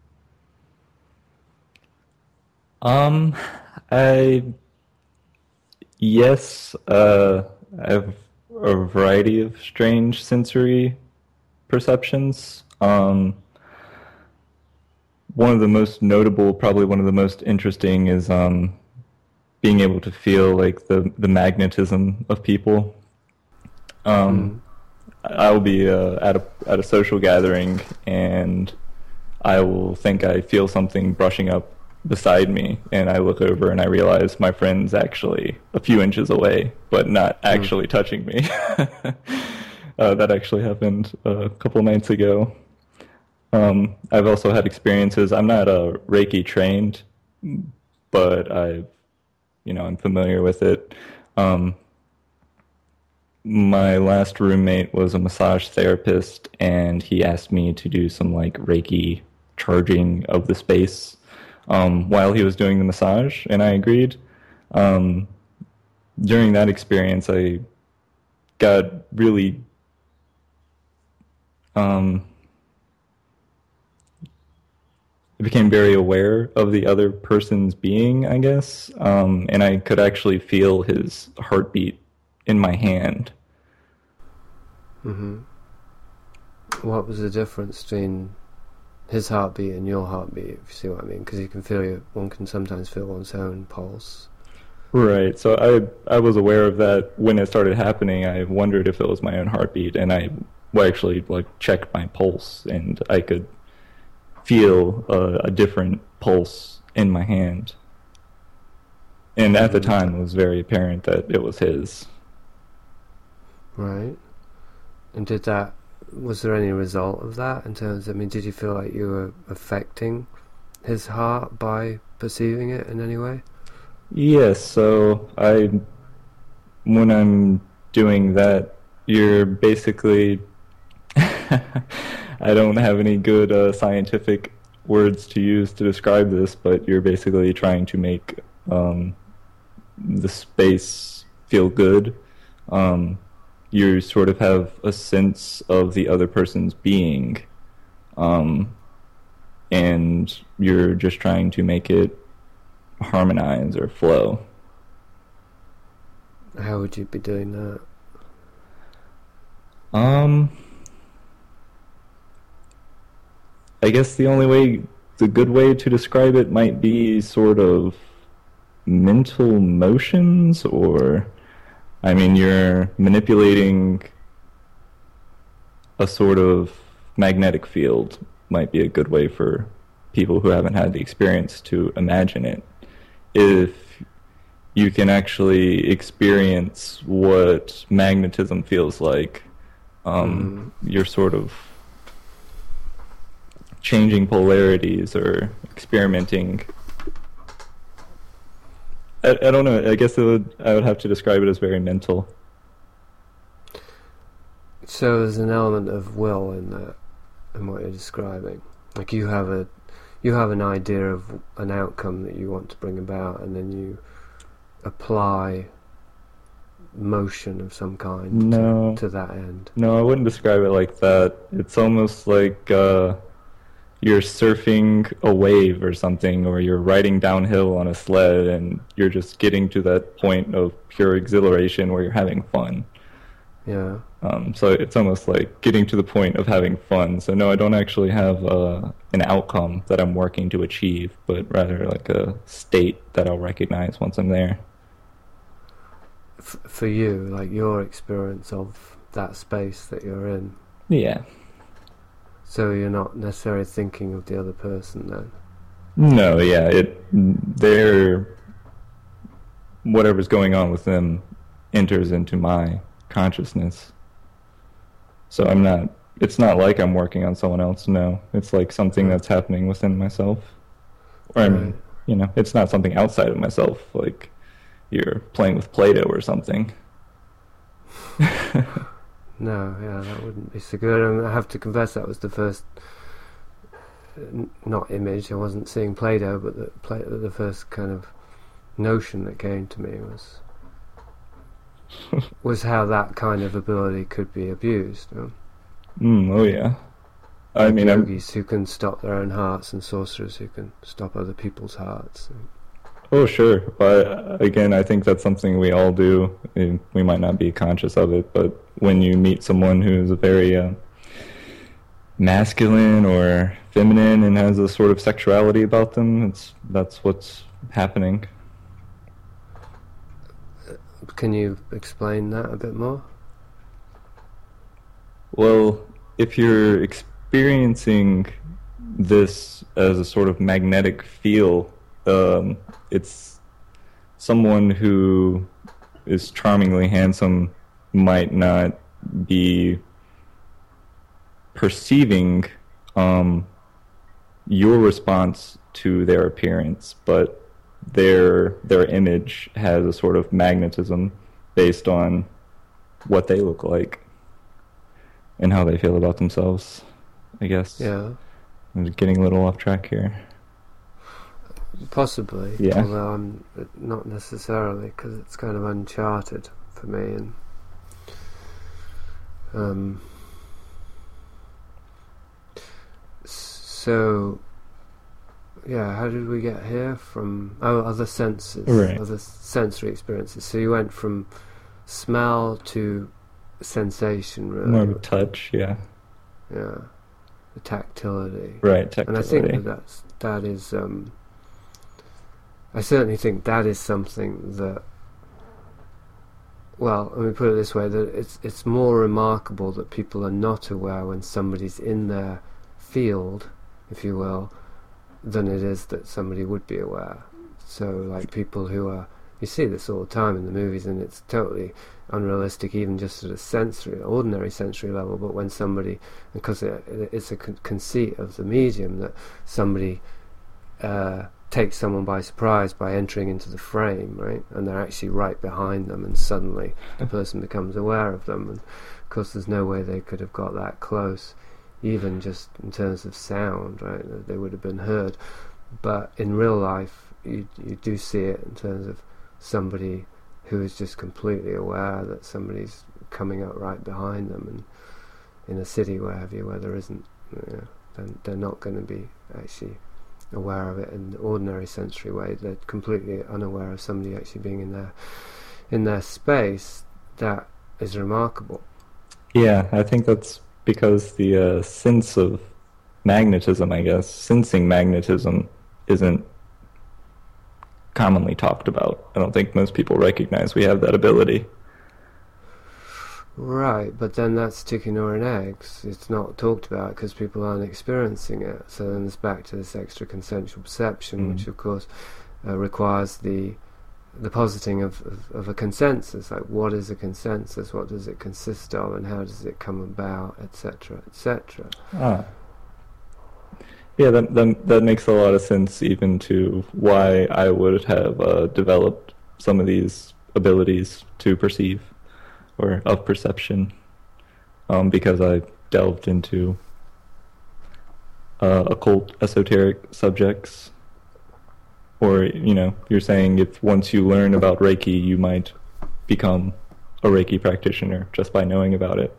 Um, I yes, uh, I have a variety of strange sensory perceptions. Um, one of the most notable, probably one of the most interesting, is um, being able to feel like the the magnetism of people. Um, mm. I will be uh, at a at a social gathering, and I will think I feel something brushing up beside me, and I look over and I realize my friend's actually a few inches away, but not actually mm. touching me. uh, that actually happened a couple nights ago. Um, I've also had experiences. I'm not uh, Reiki trained, but I, you know, I'm familiar with it. Um, my last roommate was a massage therapist, and he asked me to do some like Reiki charging of the space um, while he was doing the massage, and I agreed. Um, during that experience, I got really um, I became very aware of the other person's being, I guess, um, and I could actually feel his heartbeat in my hand. Mm-hmm. What was the difference between his heartbeat and your heartbeat, if you see what I mean? Because you can feel your, one can sometimes feel one's own pulse. Right. So I I was aware of that when it started happening. I wondered if it was my own heartbeat, and I well, actually like checked my pulse, and I could feel a, a different pulse in my hand. And at the Mm. time, it was very apparent that it was his. Right. And did that, was there any result of that in terms, I mean, did you feel like you were affecting his heart by perceiving it in any way? Yes, so I, when I'm doing that, you're basically, I don't have any good uh, scientific words to use to describe this, but you're basically trying to make um, the space feel good. Um, you sort of have a sense of the other person's being, um, and you're just trying to make it harmonize or flow. How would you be doing that? Um, I guess the only way, the good way to describe it might be sort of mental motions, or, I mean, you're manipulating a sort of magnetic field might be a good way for people who haven't had the experience to imagine it. If you can actually experience what magnetism feels like, um, mm. you're sort of changing polarities or experimenting. I, I don't know. I guess it would, I would have to describe it as very mental. So there's an element of will in that, in what you're describing. Like you have a, you have an idea of an outcome that you want to bring about, and then you apply motion of some kind no. to, to that end. No, I wouldn't describe it like that. It's almost like uh, you're surfing a wave or something, or you're riding downhill on a sled, and you're just getting to that point of pure exhilaration where you're having fun. Yeah. Um, so it's almost like getting to the point of having fun. So no, I don't actually have uh, an outcome that I'm working to achieve, but rather like a state that I'll recognize once I'm there. F- for you, like your experience of that space that you're in. Yeah. So you're not necessarily thinking of the other person then? No, yeah, it, they're, whatever's going on with them enters into my consciousness. So I'm not, it's not like I'm working on someone else, no. It's like something that's happening within myself. Or, I mean, Right. you know, it's not something outside of myself, like you're playing with Play-Doh or something. No, yeah, that wouldn't be so good. I, mean, I have to confess that was the first, uh, not image, I wasn't seeing Play-Doh, but the, play, the first kind of notion that came to me was was how that kind of ability could be abused. You know? Mm, oh yeah. I mean, I'm, yogis who can stop their own hearts and sorcerers who can stop other people's hearts. oh sure, but again, I think that's something we all do. We might not be conscious of it, but when you meet someone who's a very uh, masculine or feminine and has a sort of sexuality about them, it's that's what's happening. Can you explain that a bit more? Well, if you're experiencing this as a sort of magnetic feel, um, it's someone who is charmingly handsome might not be perceiving um, your response to their appearance, but their their image has a sort of magnetism based on what they look like and how they feel about themselves, I guess. Yeah. I'm getting a little off track here. Possibly. Yeah. Although I'm not necessarily, because it's kind of uncharted for me. And um. So. Yeah, how did we get here? From oh, other senses, Right. other sensory experiences. So you went from smell to sensation, really. More of a touch, yeah. Yeah, the tactility. Right, tactility. And I think that that's, that is. Um, I certainly think that is something that. Well, let me put it this way: that it's it's more remarkable that people are not aware when somebody's in their field, if you will, than it is that somebody would be aware. So, like people who are You see this all the time in the movies, and it's totally unrealistic, even just at a sensory, ordinary sensory level. But when somebody, because it, it's a con- conceit of the medium that somebody uh, takes someone by surprise by entering into the frame, right, and they're actually right behind them, and suddenly the person becomes aware of them. And of course, there's no way they could have got that close, even just in terms of sound, right? They would have been heard. But in real life, you you do see it in terms of somebody who is just completely aware that somebody's coming up right behind them, and in a city, where have you, where there isn't, you know, then they're not going to be actually aware of it in the ordinary sensory way. They're completely unaware of somebody actually being in their in their space. That is remarkable. Yeah, I think that's because the uh, sense of magnetism, I guess, sensing magnetism isn't commonly talked about. I don't think most people recognize we have that ability. Right, but then that's chicken or an egg. It's not talked about because people aren't experiencing it. So then it's back to this extra consensual perception, mm. which of course uh, requires the the positing of, of, of a consensus. Like, what is a consensus? What does it consist of? And how does it come about? Etc. Etc. Ah. Yeah, that, that that makes a lot of sense, even to why I would have uh, developed some of these abilities to perceive, or of perception, um, because I delved into uh, occult, esoteric subjects. Or, you know, you're saying if once you learn about Reiki, you might become a Reiki practitioner just by knowing about it.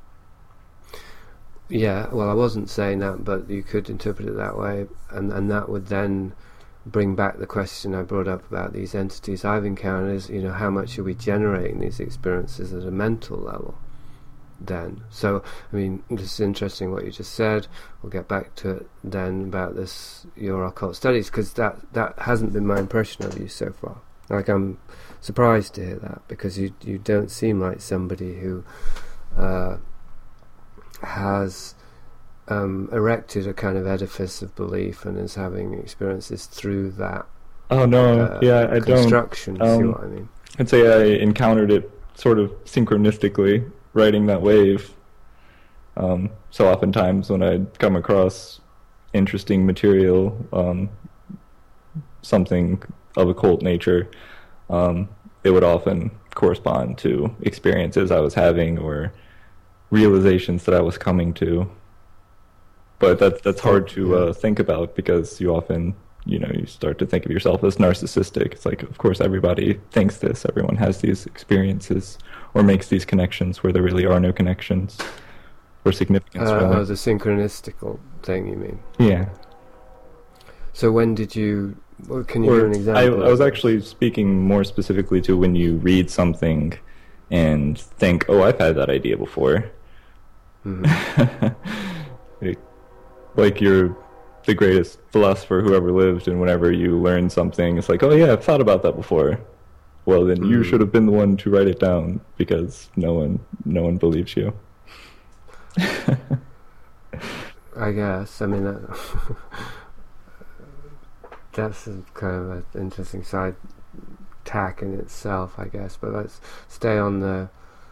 Yeah, well, I wasn't saying that, but you could interpret it that way, and and that would then bring back the question I brought up about these entities I've encountered. Is, you know, how much are we generating these experiences at a mental level then? So, I mean, this is interesting what you just said. We'll get back to it then about this, your occult studies, because that, that hasn't been my impression of you so far. Like, I'm surprised to hear that, because you you don't seem like somebody who uh, has um, erected a kind of edifice of belief and is having experiences through that. Oh no, uh, yeah, I construction, don't. Um, see what I mean? I'd say I encountered it sort of synchronistically, riding that wave. Um, so oftentimes when I'd come across interesting material, um, something of occult nature, um, it would often correspond to experiences I was having or realizations that I was coming to. But that's that's hard to uh, think about, because you often, you know, you start to think of yourself as narcissistic. It's like, of course, everybody thinks this. Everyone has these experiences or makes these connections where there really are no connections or significance. Uh, really. oh, the synchronistical thing, you mean? Yeah. So when did you... Well, can you or give an example? I, I was actually speaking more specifically to when you read something and think, oh, I've had that idea before. Mm-hmm. like, like you're the greatest philosopher who ever lived, and whenever you learn something, it's like, oh yeah, I've thought about that before. Well, then mm. you should have been the one to write it down, because no one, no one believes you. I guess. I mean, that, that's a kind of an interesting side tack in itself, I guess. But let's stay on the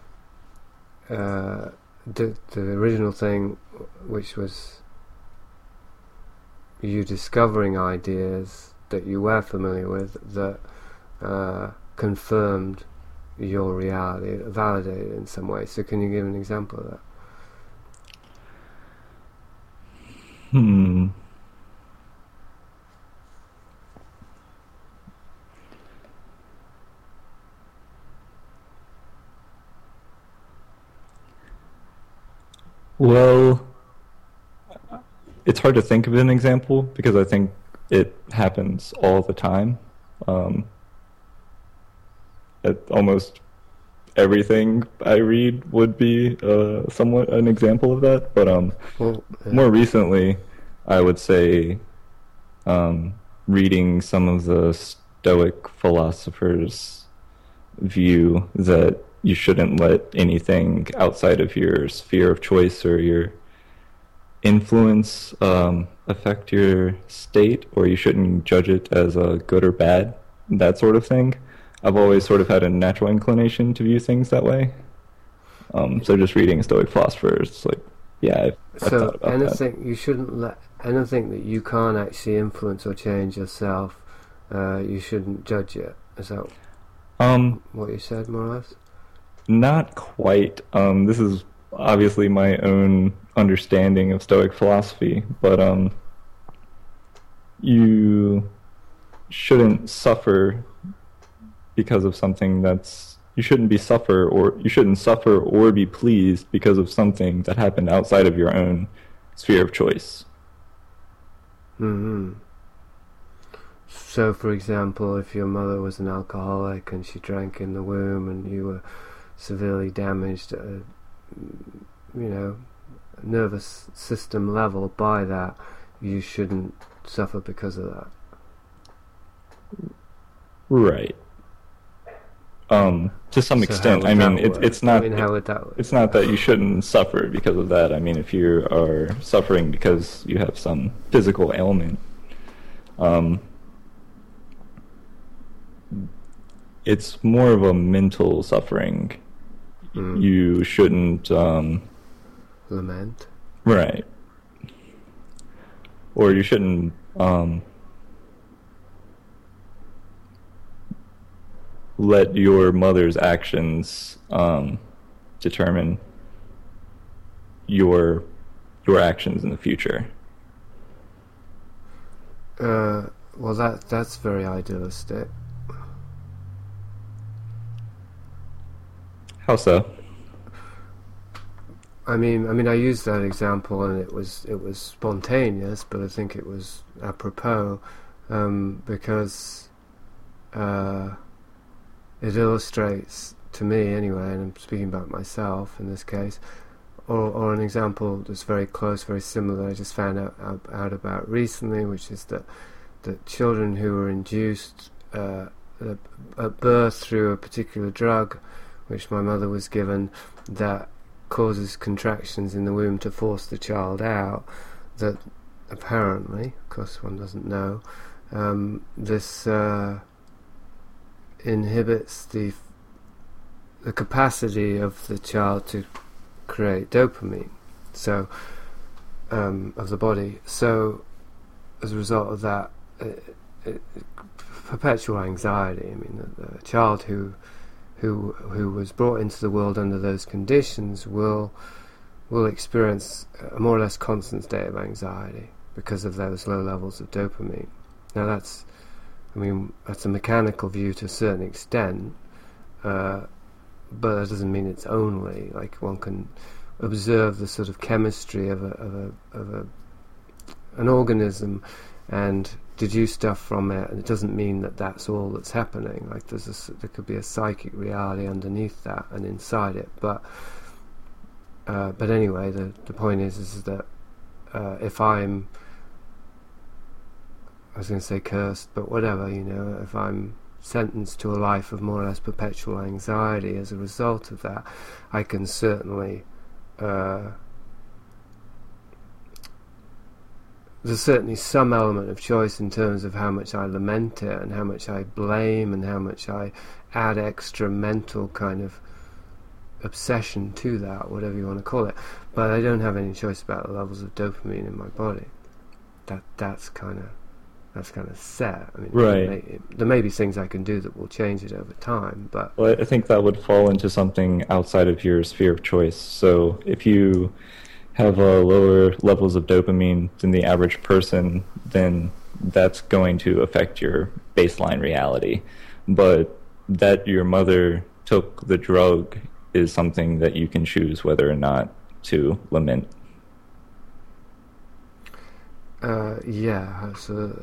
uh, the, the original thing, which was you discovering ideas that you were familiar with that uh, confirmed your reality, validated in some way. So can you give an example of that? Hmm. Well, it's hard to think of an example, because I think it happens all the time. Um, it, almost everything I read would be uh, somewhat an example of that. But um, well, yeah. more recently, I would say um, reading some of the Stoic philosophers' view that you shouldn't let anything outside of your sphere of choice or your influence um, affect your state, or you shouldn't judge it as a good or bad, that sort of thing. I've always sort of had a natural inclination to view things that way. Um, so just reading a Stoic philosopher is like, yeah, I've, I've So thought about anything you shouldn't let anything that you can't actually influence or change yourself, uh, you shouldn't judge it. Is that that. Um, what you said, more or less? Not quite. Um, this is obviously my own understanding of Stoic philosophy, but um, you shouldn't suffer because of something that's you shouldn't be suffer or you shouldn't suffer or be pleased because of something that happened outside of your own sphere of choice. Hmm. So, for example, if your mother was an alcoholic and she drank in the womb, and you were severely damaged at a, you know, nervous system level by that, you shouldn't suffer because of that. Right. Um, to some So extent. how I would mean, that it's work? it's not. I mean, how would that work? It's not that you shouldn't suffer because of that. I mean, if you are suffering because you have some physical ailment, um, it's more of a mental suffering. Mm. You shouldn't, um, Lament. right. Or you shouldn't, um, let your mother's actions um, determine your your actions in the future. Uh, well, that that's very idealistic. How so? I mean, I mean, I used that example, and it was it was spontaneous, but I think it was apropos um, because uh, it illustrates to me, anyway, and I'm speaking about myself in this case, or or an example that's very close, very similar. I just found out out, out about recently, which is that that children who were induced uh, at at birth through a particular drug, which my mother was given, that causes contractions in the womb to force the child out, that apparently, of course one doesn't know, um, this uh, inhibits the the capacity of the child to create dopamine, so um, of the body. So as a result of that, it, it, perpetual anxiety. I mean, the, the child who who who was brought into the world under those conditions will will experience a more or less constant state of anxiety because of those low levels of dopamine. Now that's, I mean, that's a mechanical view to a certain extent, uh, but that doesn't mean it's only. Like, one can observe the sort of chemistry of a of a of a an organism and deduce stuff from it, and it doesn't mean that that's all that's happening. Like, there's a, there could be a psychic reality underneath that and inside it. But uh, but anyway, the the point is is that uh, if I'm, I was going to say cursed, but whatever, you know, if I'm sentenced to a life of more or less perpetual anxiety as a result of that, I can certainly uh, there's certainly some element of choice in terms of how much I lament it and how much I blame and how much I add extra mental kind of obsession to that, whatever you want to call it. But I don't have any choice about the levels of dopamine in my body. That that's kind of that's kind of set. I mean, Right. There may, there may be things I can do that will change it over time, but Well, I think that would fall into something outside of your sphere of choice. So if you have uh, lower levels of dopamine than the average person, then that's going to affect your baseline reality. But that your mother took the drug is something that you can choose whether or not to lament. uh, yeah, absolutely.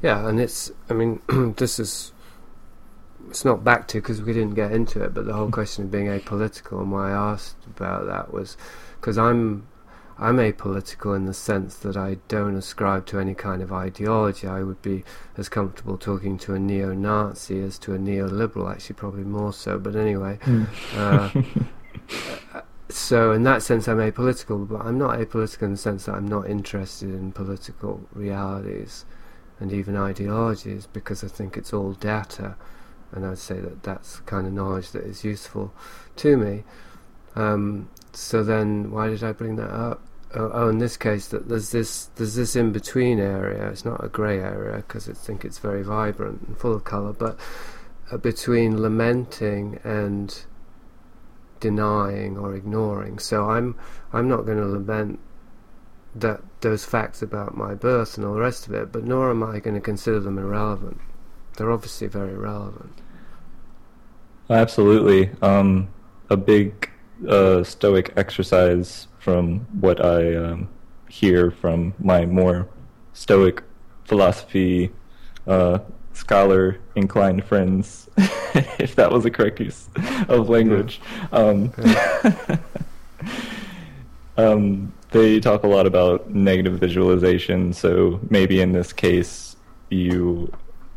Yeah, and it's, I mean, this is, it's not back to, because we didn't get into it, but the whole question of being apolitical, and why I asked about that was because I'm I'm apolitical in the sense that I don't ascribe to any kind of ideology. I would be as comfortable talking to a neo-Nazi as to a neoliberal, actually probably more so, but anyway. Mm. uh, so in that sense I'm apolitical, but I'm not apolitical in the sense that I'm not interested in political realities and even ideologies, because I think it's all data, and I'd say that that's the kind of knowledge that is useful to me. Um, so then, why did I bring that up? Oh, oh, in this case, that there's this there's this in between area. It's not a grey area because I think it's very vibrant and full of colour, but uh, between lamenting and denying or ignoring. So I'm I'm not going to lament that those facts about my birth and all the rest of it, but nor am I going to consider them irrelevant. They're obviously very relevant. Absolutely. Um, a big uh, Stoic exercise, from what I um, hear from my more Stoic philosophy uh, scholar inclined friends, if that was a correct use of language. Um, um, they talk a lot about negative visualization, so maybe in this case you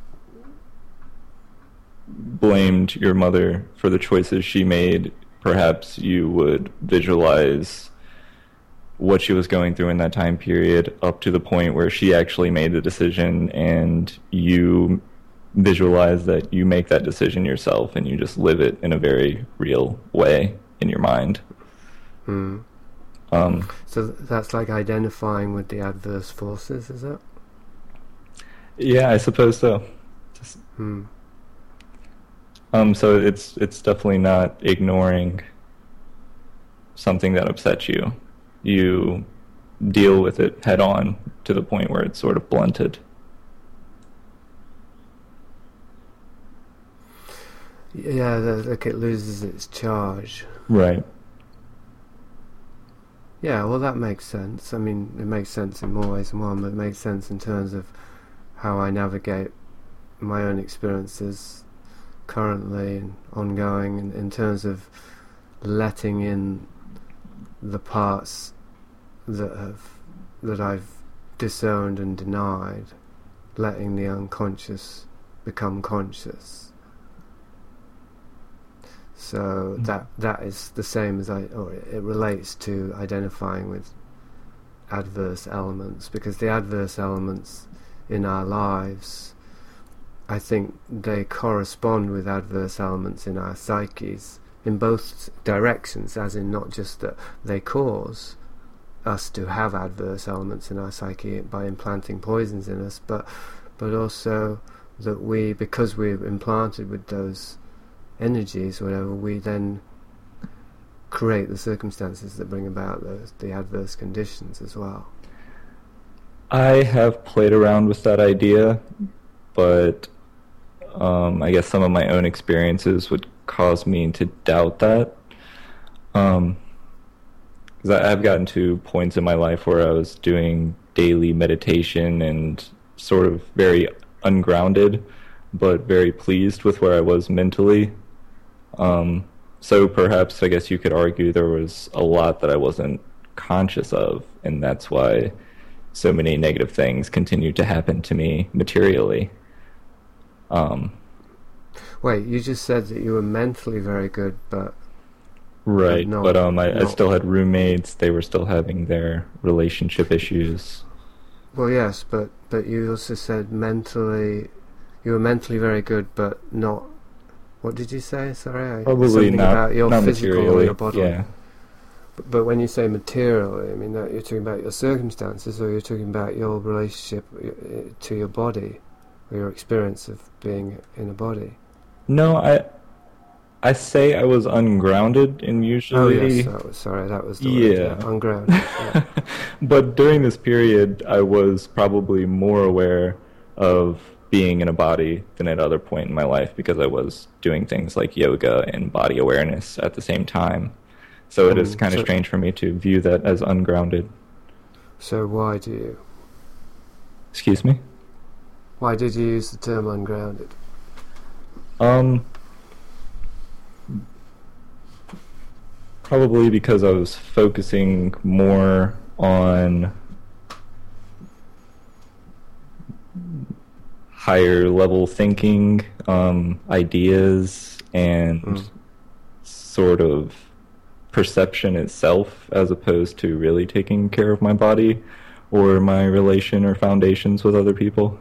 blamed your mother for the choices she made. Perhaps you would visualize what she was going through in that time period up to the point where she actually made the decision, and you visualize that you make that decision yourself and you just live it in a very real way in your mind. Hmm. Um, so th- that's like identifying with the adverse forces, is it? Yeah, I suppose so. Just, hmm. Um, so it's it's definitely not ignoring something that upsets you. You deal with it head on to the point where it's sort of blunted. Yeah, the, like it loses its charge. Right. Yeah, well that makes sense. I mean, it makes sense in more ways than one, but it makes sense in terms of how I navigate my own experiences currently and ongoing, in, in terms of letting in the parts that have that I've disowned and denied, letting the unconscious become conscious. So mm. that that is the same as I, or it relates to identifying with adverse elements, because the adverse elements in our lives, I think they correspond with adverse elements in our psyches in both directions, as in not just that they cause us to have adverse elements in our psyche by implanting poisons in us, but but also that we, because we're implanted with those energies, whatever, we then create the circumstances that bring about those, the adverse conditions as well. I have played around with that idea, but um, I guess some of my own experiences would cause me to doubt that. Um, 'cause I, I've gotten to points in my life where I was doing daily meditation and sort of very ungrounded, but very pleased with where I was mentally. Um, so perhaps, I guess you could argue there was a lot that I wasn't conscious of, and that's why so many negative things continue to happen to me materially. Um, Wait, you just said that you were mentally very good, but... Right, not, but um, I, I not. still had roommates. They were still having their relationship issues. Well, yes, but, but you also said mentally... You were mentally very good, but not... What did you say? Sorry, I, Probably something not, about your not physical materially, or your body. yeah. But, but when you say materially, I mean that you're talking about your circumstances, or you're talking about your relationship to your body, or your experience of being in a body. No, I I say I was ungrounded, and usually... Oh yes, that was, sorry, that was the yeah. word, yeah, ungrounded. Yeah. But during this period, I was probably more aware of being in a body than at other point in my life, because I was doing things like yoga and body awareness at the same time. So it Mm, is kind of so- strange for me to view that as ungrounded. So why do you? Excuse me? Why did you use the term ungrounded? Um, probably because I was focusing more on higher level thinking, um, ideas, and Mm. sort of perception itself, as opposed to really taking care of my body or my relation or foundations with other people.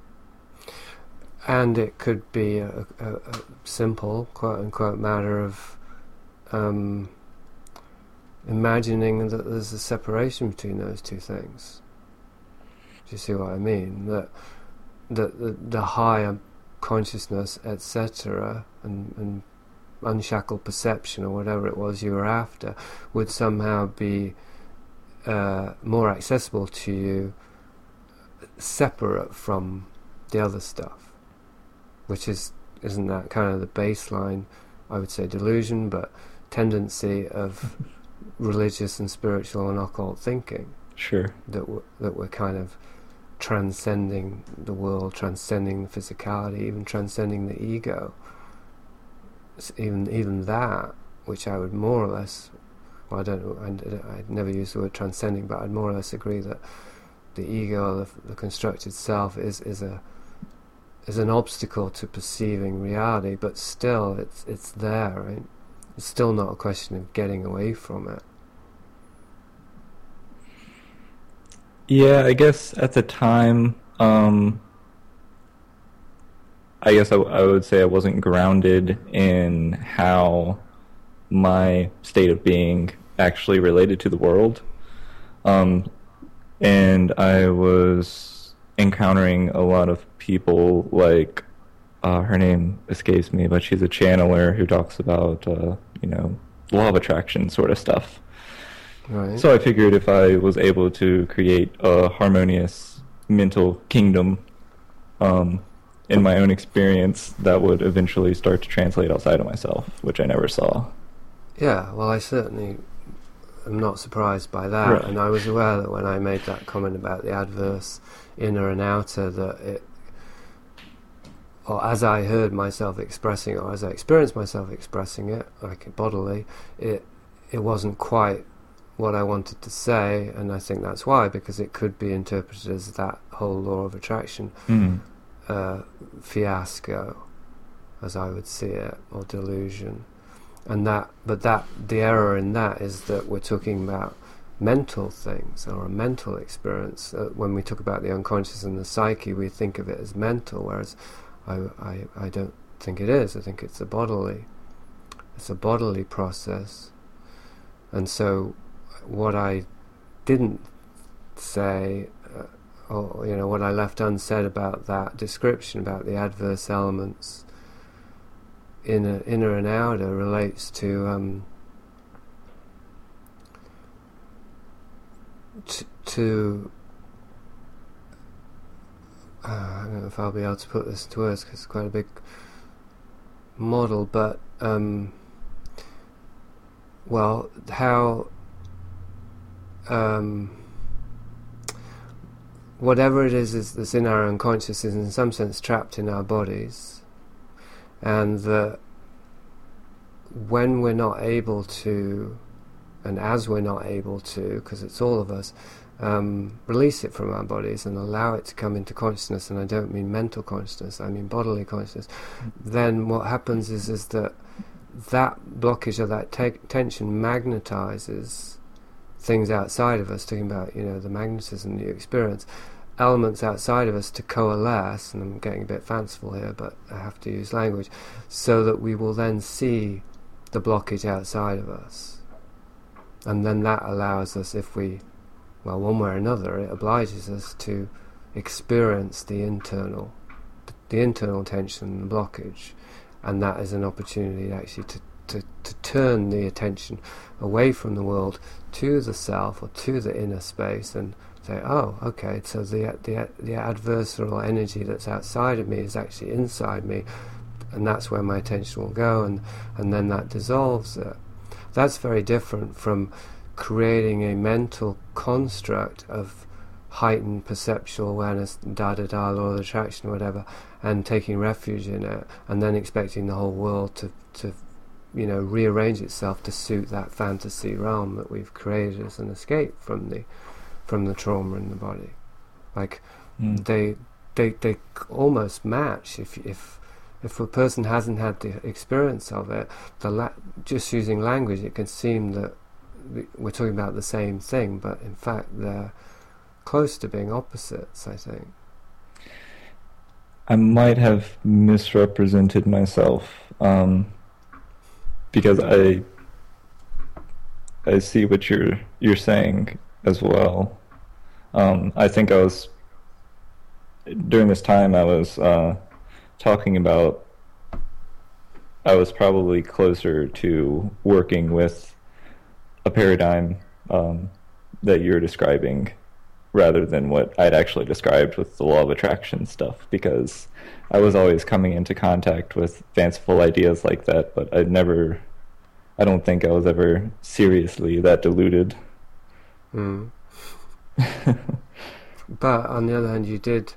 And it could be a, a, a simple, quote-unquote, matter of um, imagining that there's a separation between those two things. Do you see what I mean? That, that the, the higher consciousness, et cetera, and, and unshackled perception, or whatever it was you were after, would somehow be uh, more accessible to you, separate from the other stuff. Which is, isn't that kind of the baseline, I would say, delusion, but tendency of religious and spiritual and occult thinking? Sure. That we're, that we're kind of transcending the world, transcending the physicality, even transcending the ego. It's even even that, which I would more or less, well, I don't know, I'd, I'd never use the word transcending, but I'd more or less agree that the ego, the, the constructed self, is is a is an obstacle to perceiving reality, but still it's it's there, right? It's still not a question of getting away from it. Yeah, I guess at the time, um, I guess I, I would say I wasn't grounded in how my state of being actually related to the world. Um, and I was encountering a lot of people like, uh, her name escapes me, but she's a channeler who talks about, uh, you know, law of attraction sort of stuff. Right. So I figured if I was able to create a harmonious mental kingdom um, in my own experience, that would eventually start to translate outside of myself, which I never saw. Yeah, well, I certainly am not surprised by that, Right. and I was aware that when I made that comment about the adverse inner and outer, that it, or as I heard myself expressing it, or as I experienced myself expressing it, like bodily, it it wasn't quite what I wanted to say, and I think that's why, because it could be interpreted as that whole law of attraction Mm. uh, fiasco, as I would see it, or delusion. And that, but that the error in that is that we're talking about mental things or a mental experience. Uh, when we talk about the unconscious and the psyche, we think of it as mental, whereas I, I, I don't think it is. I think it's a bodily, it's a bodily process. And so, what I didn't say, uh, or you know, what I left unsaid about that description about the adverse elements, inner, inner and outer, relates to um, t- to. Uh, I don't know if I'll be able to put this into words because it's quite a big model, but um, well, how. Um, whatever it is, is that's in our unconscious is in some sense trapped in our bodies, and that when we're not able to, and as we're not able to, because it's all of us, um, release it from our bodies and allow it to come into consciousness, and I don't mean mental consciousness, I mean bodily consciousness, then what happens is, is that that blockage or that te- tension magnetizes things outside of us, talking about, you know, the magnetism you experience, elements outside of us to coalesce, and I'm getting a bit fanciful here, but I have to use language, so that we will then see the blockage outside of us. And then that allows us, if we, well, one way or another, it obliges us to experience the internal, the internal tension and blockage, and that is an opportunity actually to To, to turn the attention away from the world to the self or to the inner space and say, oh, okay, so the the the adversarial energy that's outside of me is actually inside me, and that's where my attention will go, and, and then that dissolves it. That's very different from creating a mental construct of heightened perceptual awareness, da da da, law of attraction or whatever, and taking refuge in it, and then expecting the whole world to, to you know, rearrange itself to suit that fantasy realm that we've created as an escape from the from the trauma in the body. Like mm. they they they almost match. If if if a person hasn't had the experience of it, the la- just using language, it can seem that we're talking about the same thing, but in fact they're close to being opposites, I think. I might have misrepresented myself, um, because I I see what you're you're saying as well. Um, I think I was during this time I was uh, talking about I was probably closer to working with a paradigm um, that you're describing, rather than what I'd actually described with the law of attraction stuff, because I was always coming into contact with fanciful ideas like that, but I'd never, I don't think I was ever seriously that deluded. Mm. But on the other hand, you did,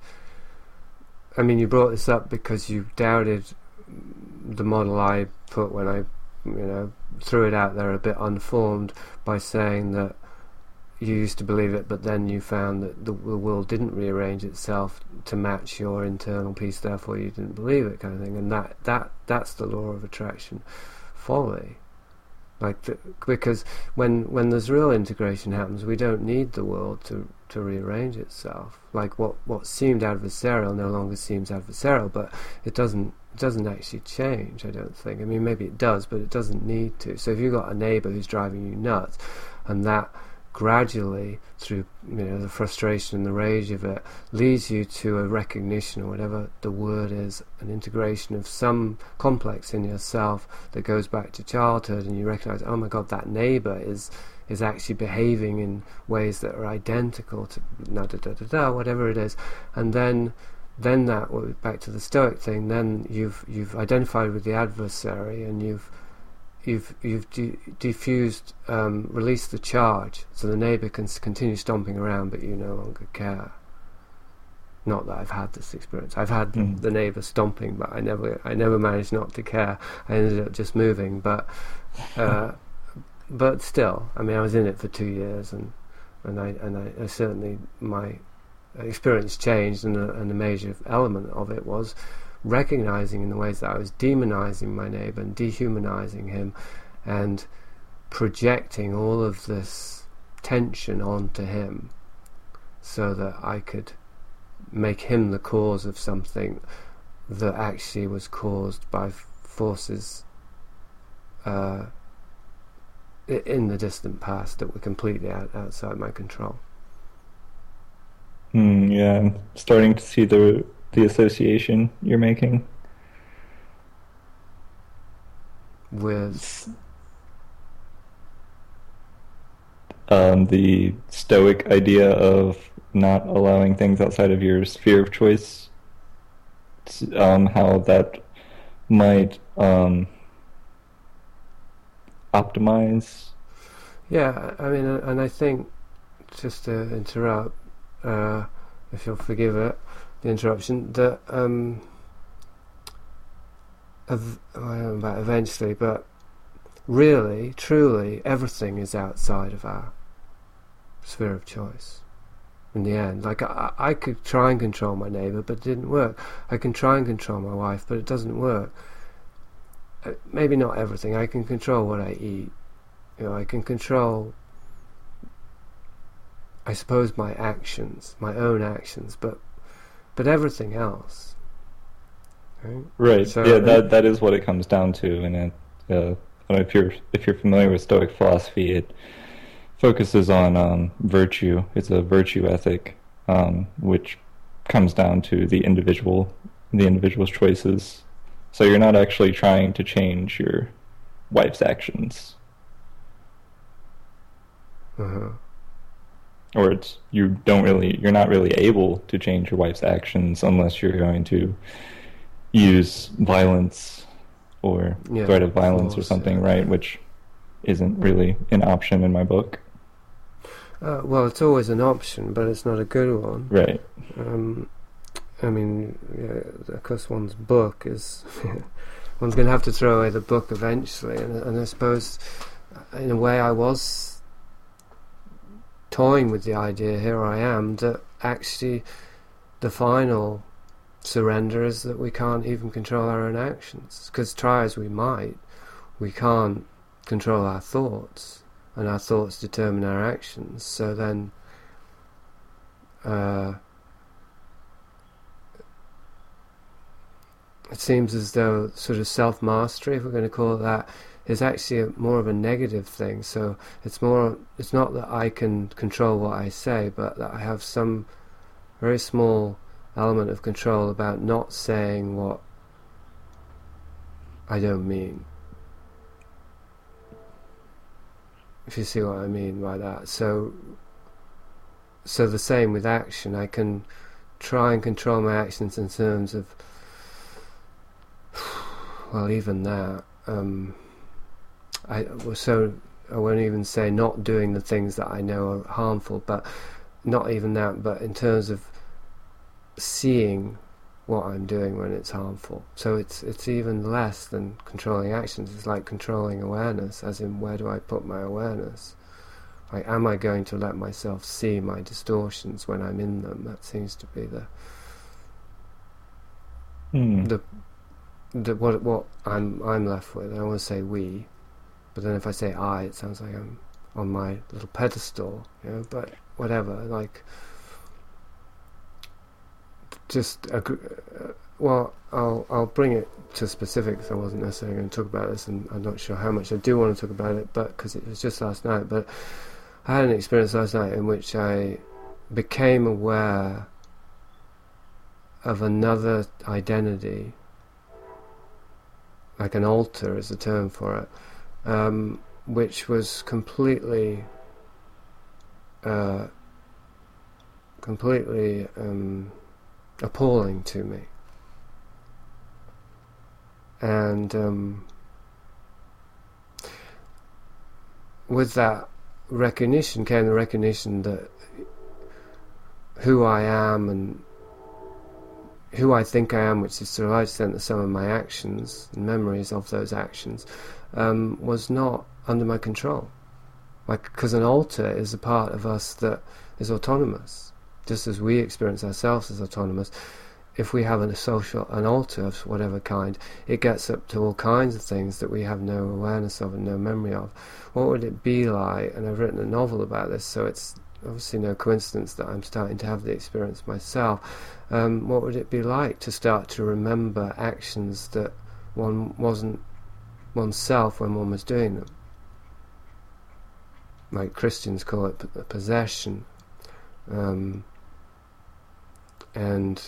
I mean, you brought this up because you doubted the model I put when I, you know, threw it out there a bit unformed by saying that you used to believe it, but then you found that the, the world didn't rearrange itself to match your internal peace, therefore you didn't believe it, kind of thing. And that that that's the law of attraction folly. Like the, because when when there's real integration happens, we don't need the world to to rearrange itself. Like what what seemed adversarial no longer seems adversarial, but it doesn't it doesn't actually change, I don't think. I mean, maybe it does, but it doesn't need to. So if you've got a neighbour who's driving you nuts, and that gradually, through, you know, the frustration and the rage of it, leads you to a recognition, or whatever the word is, an integration of some complex in yourself that goes back to childhood, and you recognise, oh my God, that neighbour is is actually behaving in ways that are identical to da da da da da, whatever it is, and then then that, well, back to the Stoic thing, then you've you've identified with the adversary, and you've You've you've de- diffused, um, released the charge, so the neighbour can s- continue stomping around, but you no longer care. Not that I've had this experience. I've had mm. the neighbour stomping, but I never I never managed not to care. I ended up just moving, but uh, but still, I mean, I was in it for two years, and and I and I, I certainly my experience changed, and a, and a major element of it was recognizing in the ways that I was demonizing my neighbour and dehumanizing him, and projecting all of this tension onto him, so that I could make him the cause of something that actually was caused by forces uh, in the distant past that were completely out, outside my control. Mm, yeah, I'm starting to see the the association you're making with um, the Stoic idea of not allowing things outside of your sphere of choice, um, how that might um, optimize. Yeah, I mean, and I think, just to interrupt, uh, if you'll forgive it, the interruption, that um, ev- I don't know about eventually, but really, truly, everything is outside of our sphere of choice. In the end, like I, I could try and control my neighbour, but it didn't work. I can try and control my wife, but it doesn't work. Uh, maybe not everything. I can control what I eat. You know, I can control, I suppose, my actions, my own actions, but but everything else. Right. Right. So, yeah, that that is what it comes down to, and it, uh, I don't know if you're if you're familiar with Stoic philosophy, it focuses on um, virtue. It's a virtue ethic, um, which comes down to the individual, the individual's choices. So you're not actually trying to change your wife's actions. Uh-huh. Or it's you don't really you're not really able to change your wife's actions unless you're going to use violence or yeah, threat of violence course, or something, yeah. right? Which isn't really an option in my book. Uh, well, it's always an option, but it's not a good one. Right. Um, I mean, yeah, of course, one's book is... one's going to have to throw away the book eventually, and, and I suppose, in a way, I was toying with the idea, here I am, that actually the final surrender is that we can't even control our own actions, because try as we might, we can't control our thoughts, and our thoughts determine our actions. So then uh, it seems as though sort of self-mastery, if we're going to call it that, is actually a, more of a negative thing. So it's more, it's not that I can control what I say, but that I have some very small element of control about not saying what I don't mean. If you see what I mean by that. So so the same with action. I can try and control my actions in terms of, well, even that, um, I so I won't even say not doing the things that I know are harmful, but not even that, but in terms of seeing what I'm doing when it's harmful. So it's it's even less than controlling actions. It's like controlling awareness, as in, where do I put my awareness? Like, am I going to let myself see my distortions when I'm in them? That seems to be the Hmm. the the what what I'm I'm left with. I want to say we, but then if I say I, it sounds like I'm on my little pedestal, you know. But whatever, like. Just uh, well, I'll I'll bring it to specifics. I wasn't necessarily going to talk about this, and I'm not sure how much I do want to talk about it, but because it was just last night. But I had an experience last night in which I became aware of another identity, like an alter is the term for it, um, which was completely, uh, completely. Um, appalling to me. And um, with that recognition came the recognition that who I am and who I think I am, which is to a large extent the sum of my actions and memories of those actions, um, was not under my control. Like, because an alter is a part of us that is autonomous. Just as we experience ourselves as autonomous, if we have a social, an alter of whatever kind, it gets up to all kinds of things that we have no awareness of and no memory of. What would it be like? And I've written a novel about this, so it's obviously no coincidence that I'm starting to have the experience myself. Um, what would it be like to start to remember actions that one wasn't oneself when one was doing them? Like Christians call it p- possession. Um, and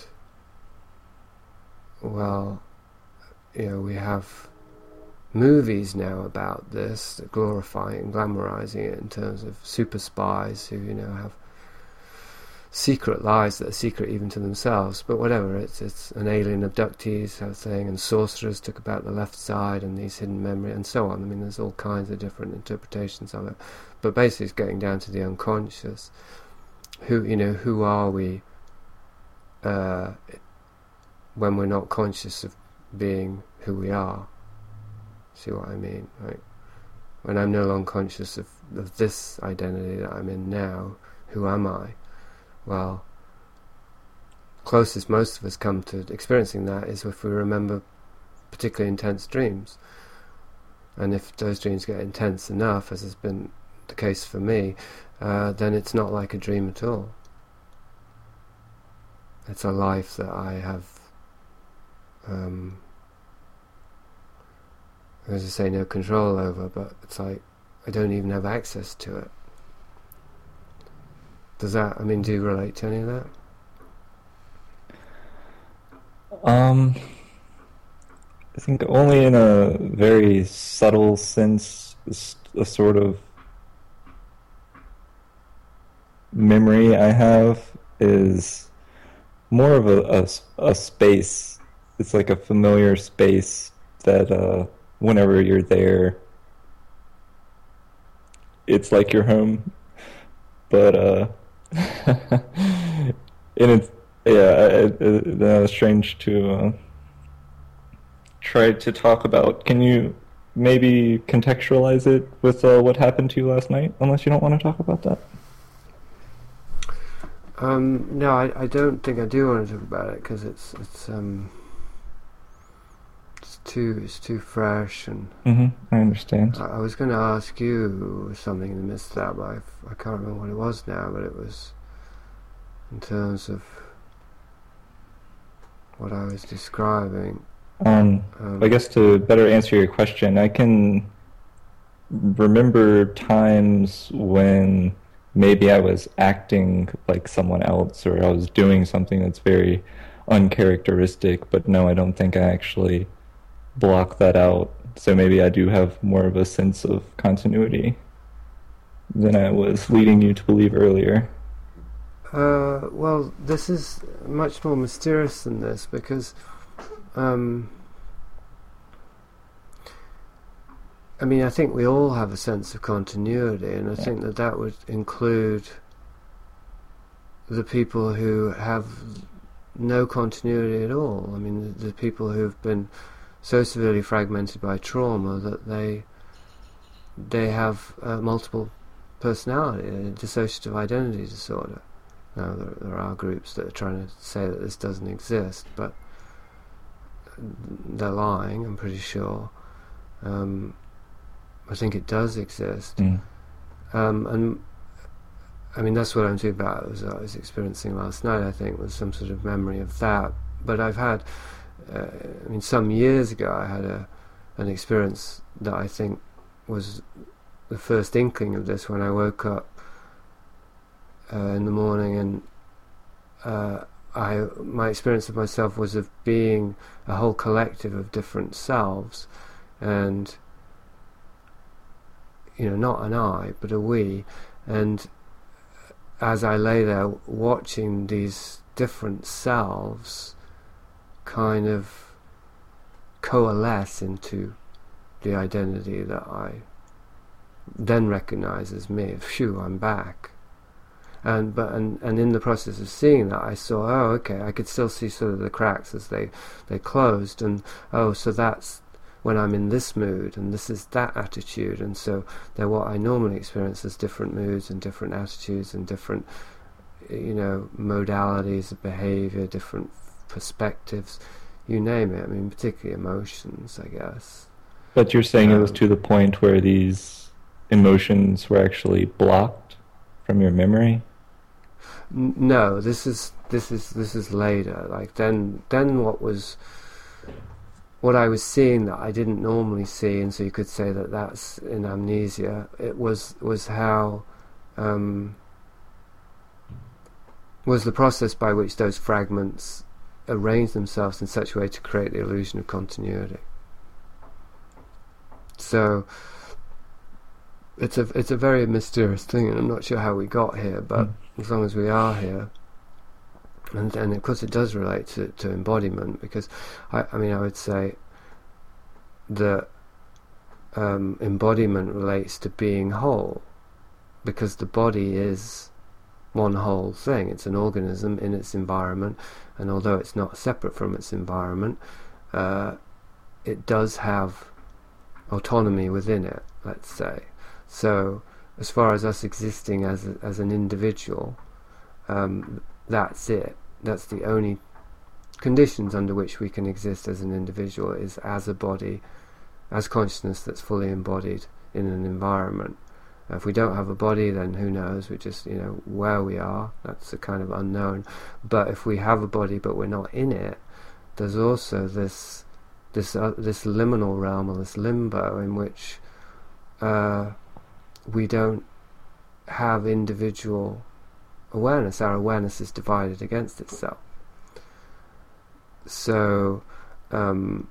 well, you know, we have movies now about this, glorifying and glamorizing it in terms of super spies who, you know, have secret lives that are secret even to themselves. But whatever, it's it's an alien abductees sort of thing, and sorcerers took about the left side and these hidden memory and so on. I mean, there's all kinds of different interpretations of it, but basically it's getting down to the unconscious. Who, you know, who are we uh, when we're not conscious of being who we are? See what I mean? Right? When I'm no longer conscious of, of this identity that I'm in now, who am I? Well, closest most of us come to experiencing that is if we remember particularly intense dreams. And if those dreams get intense enough, as has been the case for me, uh, then it's not like a dream at all. It's a life that I have, um, as I say, no control over, but it's like I don't even have access to it. Does that, I mean, do you relate to any of that? Um, I think only in a very subtle sense, s- a sort of memory I have is more of a, a s- a space. It's like a familiar space that uh, whenever you're there, it's like your home. but uh, and it's yeah, it, it, that was strange to uh, try to talk about. Can you maybe contextualize it with uh, what happened to you last night? Unless you don't want to talk about that. Um, no, I, I don't think I do want to talk about it because it's it's um it's too it's too fresh, and Mm-hmm. I understand. I, I was going to ask you something in the midst of that, but I've, I can't remember what it was now. But it was in terms of what I was describing. Um, Um, I guess to better answer your question, I can remember times when maybe I was acting like someone else, or I was doing something that's very uncharacteristic, but no, I don't think I actually block that out. So maybe I do have more of a sense of continuity than I was leading you to believe earlier. Uh, well, this is much more mysterious than this because, um, I mean, I think we all have a sense of continuity, and I Yeah. think that that would include the people who have no continuity at all. I mean, the, the people who've been so severely fragmented by trauma that they they have uh, multiple personality, a dissociative identity disorder. Now, there, there are groups that are trying to say that this doesn't exist, but they're lying, I'm pretty sure. Um, I think it does exist. Mm. Um, and, I mean, that's what I'm talking about, was I was experiencing last night, I think, was some sort of memory of that. But I've had, uh, I mean, some years ago I had a an experience that I think was the first inkling of this when I woke up Uh, in the morning, and uh, I my experience of myself was of being a whole collective of different selves, and you know, not an I but a we, and as I lay there watching these different selves kind of coalesce into the identity that I then recognize as me. Phew, I'm back. And but and, and in the process of seeing that, I saw, oh, okay, I could still see sort of the cracks as they they closed, and oh, so that's when I'm in this mood, and this is that attitude, and so they're what I normally experience as different moods and different attitudes and different, you know, modalities of behavior, different perspectives, you name it. I mean, particularly emotions, I guess. But you're saying Um, it was to the point where these emotions were actually blocked from your memory? N- no, this is this is this is later. Like then, then what was what I was seeing that I didn't normally see, and so you could say that that's in amnesia. It was was how um, was the process by which those fragments arrange themselves in such a way to create the illusion of continuity. So it's a it's a very mysterious thing, and I'm not sure how we got here, but. Mm. As long as we are here, and and of course it does relate to, to embodiment, because I, I mean I would say that um, embodiment relates to being whole, because the body is one whole thing. It's an organism in its environment, and although it's not separate from its environment, uh, it does have autonomy within it, let's say. So as far as us existing as a, as an individual, um, that's it. That's the only conditions under which we can exist as an individual, is as a body, as consciousness that's fully embodied in an environment. Uh, if we don't have a body, then who knows? We just, you know, where we are, that's a kind of unknown. But if we have a body but we're not in it, there's also this this uh, this liminal realm, or this limbo, in which uh, we don't have individual awareness. Our awareness is divided against itself. So um,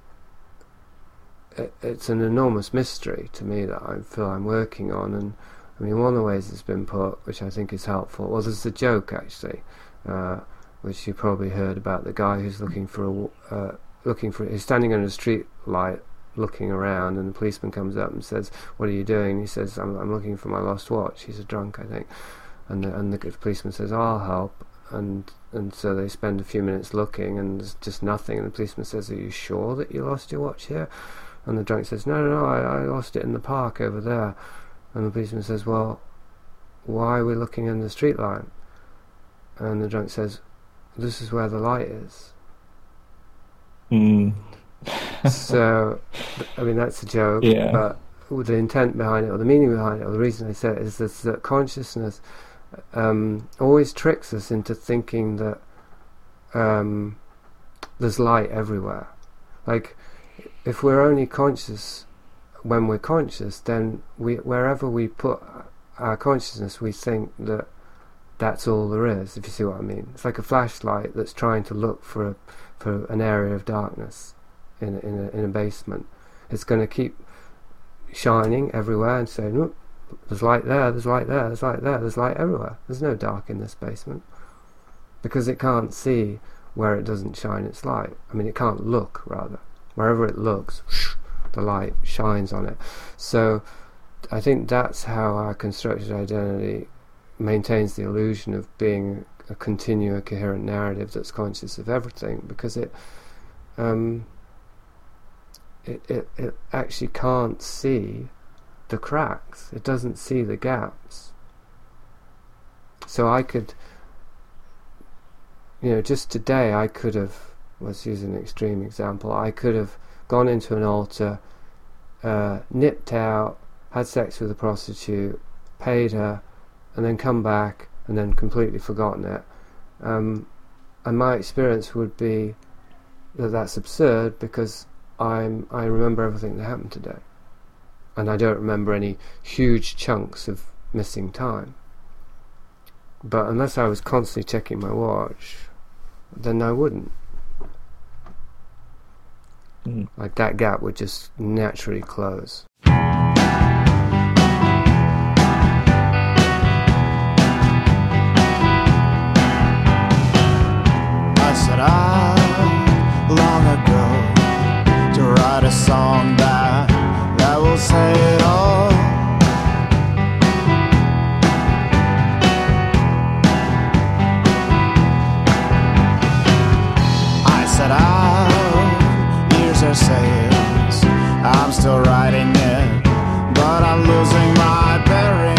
it, it's an enormous mystery to me that I feel I'm working on. And I mean, one of the ways it's been put, which I think is helpful, well, there's a joke actually, uh, which you probably heard, about the guy who's looking for a uh, looking for he's standing under a street light looking around, and the policeman comes up and says, "What are you doing?" He says, I'm, I'm looking for my lost watch. He's a drunk, I think. And the, and the policeman says, oh, I'll help. And and so they spend a few minutes looking, and there's just nothing. And the policeman says, are you sure that you lost your watch here? And the drunk says, no, no, no, I, I lost it in the park over there. And the policeman says, well, why are we looking in the street light? And the drunk says, this is where the light is. Mm. So, I mean, that's a joke, yeah. but the intent behind it, or the meaning behind it, or the reason I say it, is this, that consciousness um, always tricks us into thinking that um, there's light everywhere. Like, if we're only conscious when we're conscious, then we, wherever we put our consciousness, we think that that's all there is, if you see what I mean. It's like a flashlight that's trying to look for a, for an area of darkness in a, in a, in a basement. It's going to keep shining everywhere and saying, look, there's light there, there's light there, there's light there, there's light everywhere. There's no dark in this basement. Because it can't see where it doesn't shine its light. I mean, it can't look, rather. Wherever it looks, whoosh, the light shines on it. So I think that's how our constructed identity maintains the illusion of being a continuous, coherent narrative that's conscious of everything, because it um, it, it it actually can't see the cracks. It doesn't see the gaps. So I could, you know, just today I could have, let's use an extreme example, I could have gone into an altar, uh, nipped out, had sex with a prostitute, paid her, and then come back and then completely forgotten it. Um, and my experience would be that that's absurd, because I'm I remember everything that happened today, and I don't remember any huge chunks of missing time. But unless I was constantly checking my watch, then I wouldn't. Mm. Like, that gap would just naturally close. Set out long ago to write a song that that will say it all. I set out, years are sayings, I'm still writing it, but I'm losing my bearings.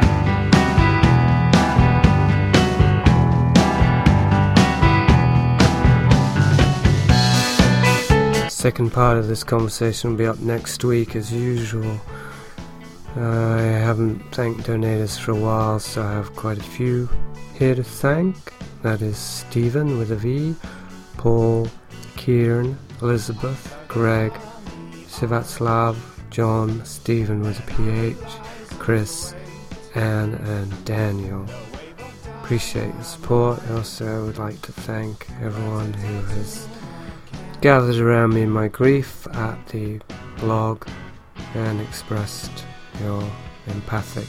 Second part of this conversation will be up next week as usual. Uh, I haven't thanked donators for a while, so I have quite a few here to thank. That is Stephen with a V, Paul, Kieran, Elizabeth, Greg, Sivatslav, John, Stephen with a P H, Chris, Anne and Daniel. Appreciate the support. Also, I would like to thank everyone who has gathered around me in my grief at the blog and expressed your empathic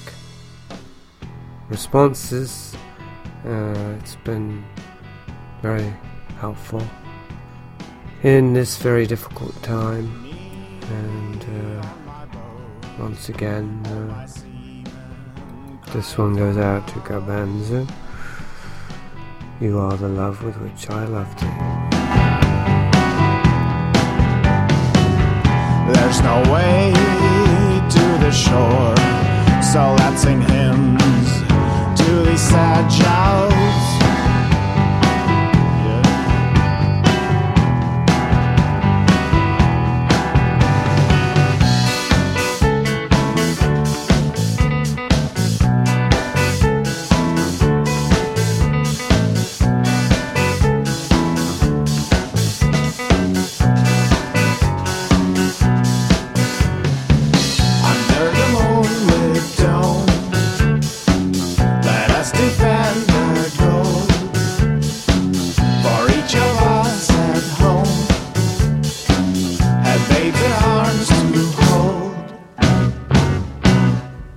responses. Uh, it's been very helpful in this very difficult time, and uh, once again uh, this one goes out to Garbanzo. You are the love with which I loved you. There's no way to the shore, so let's sing hymns to these sad child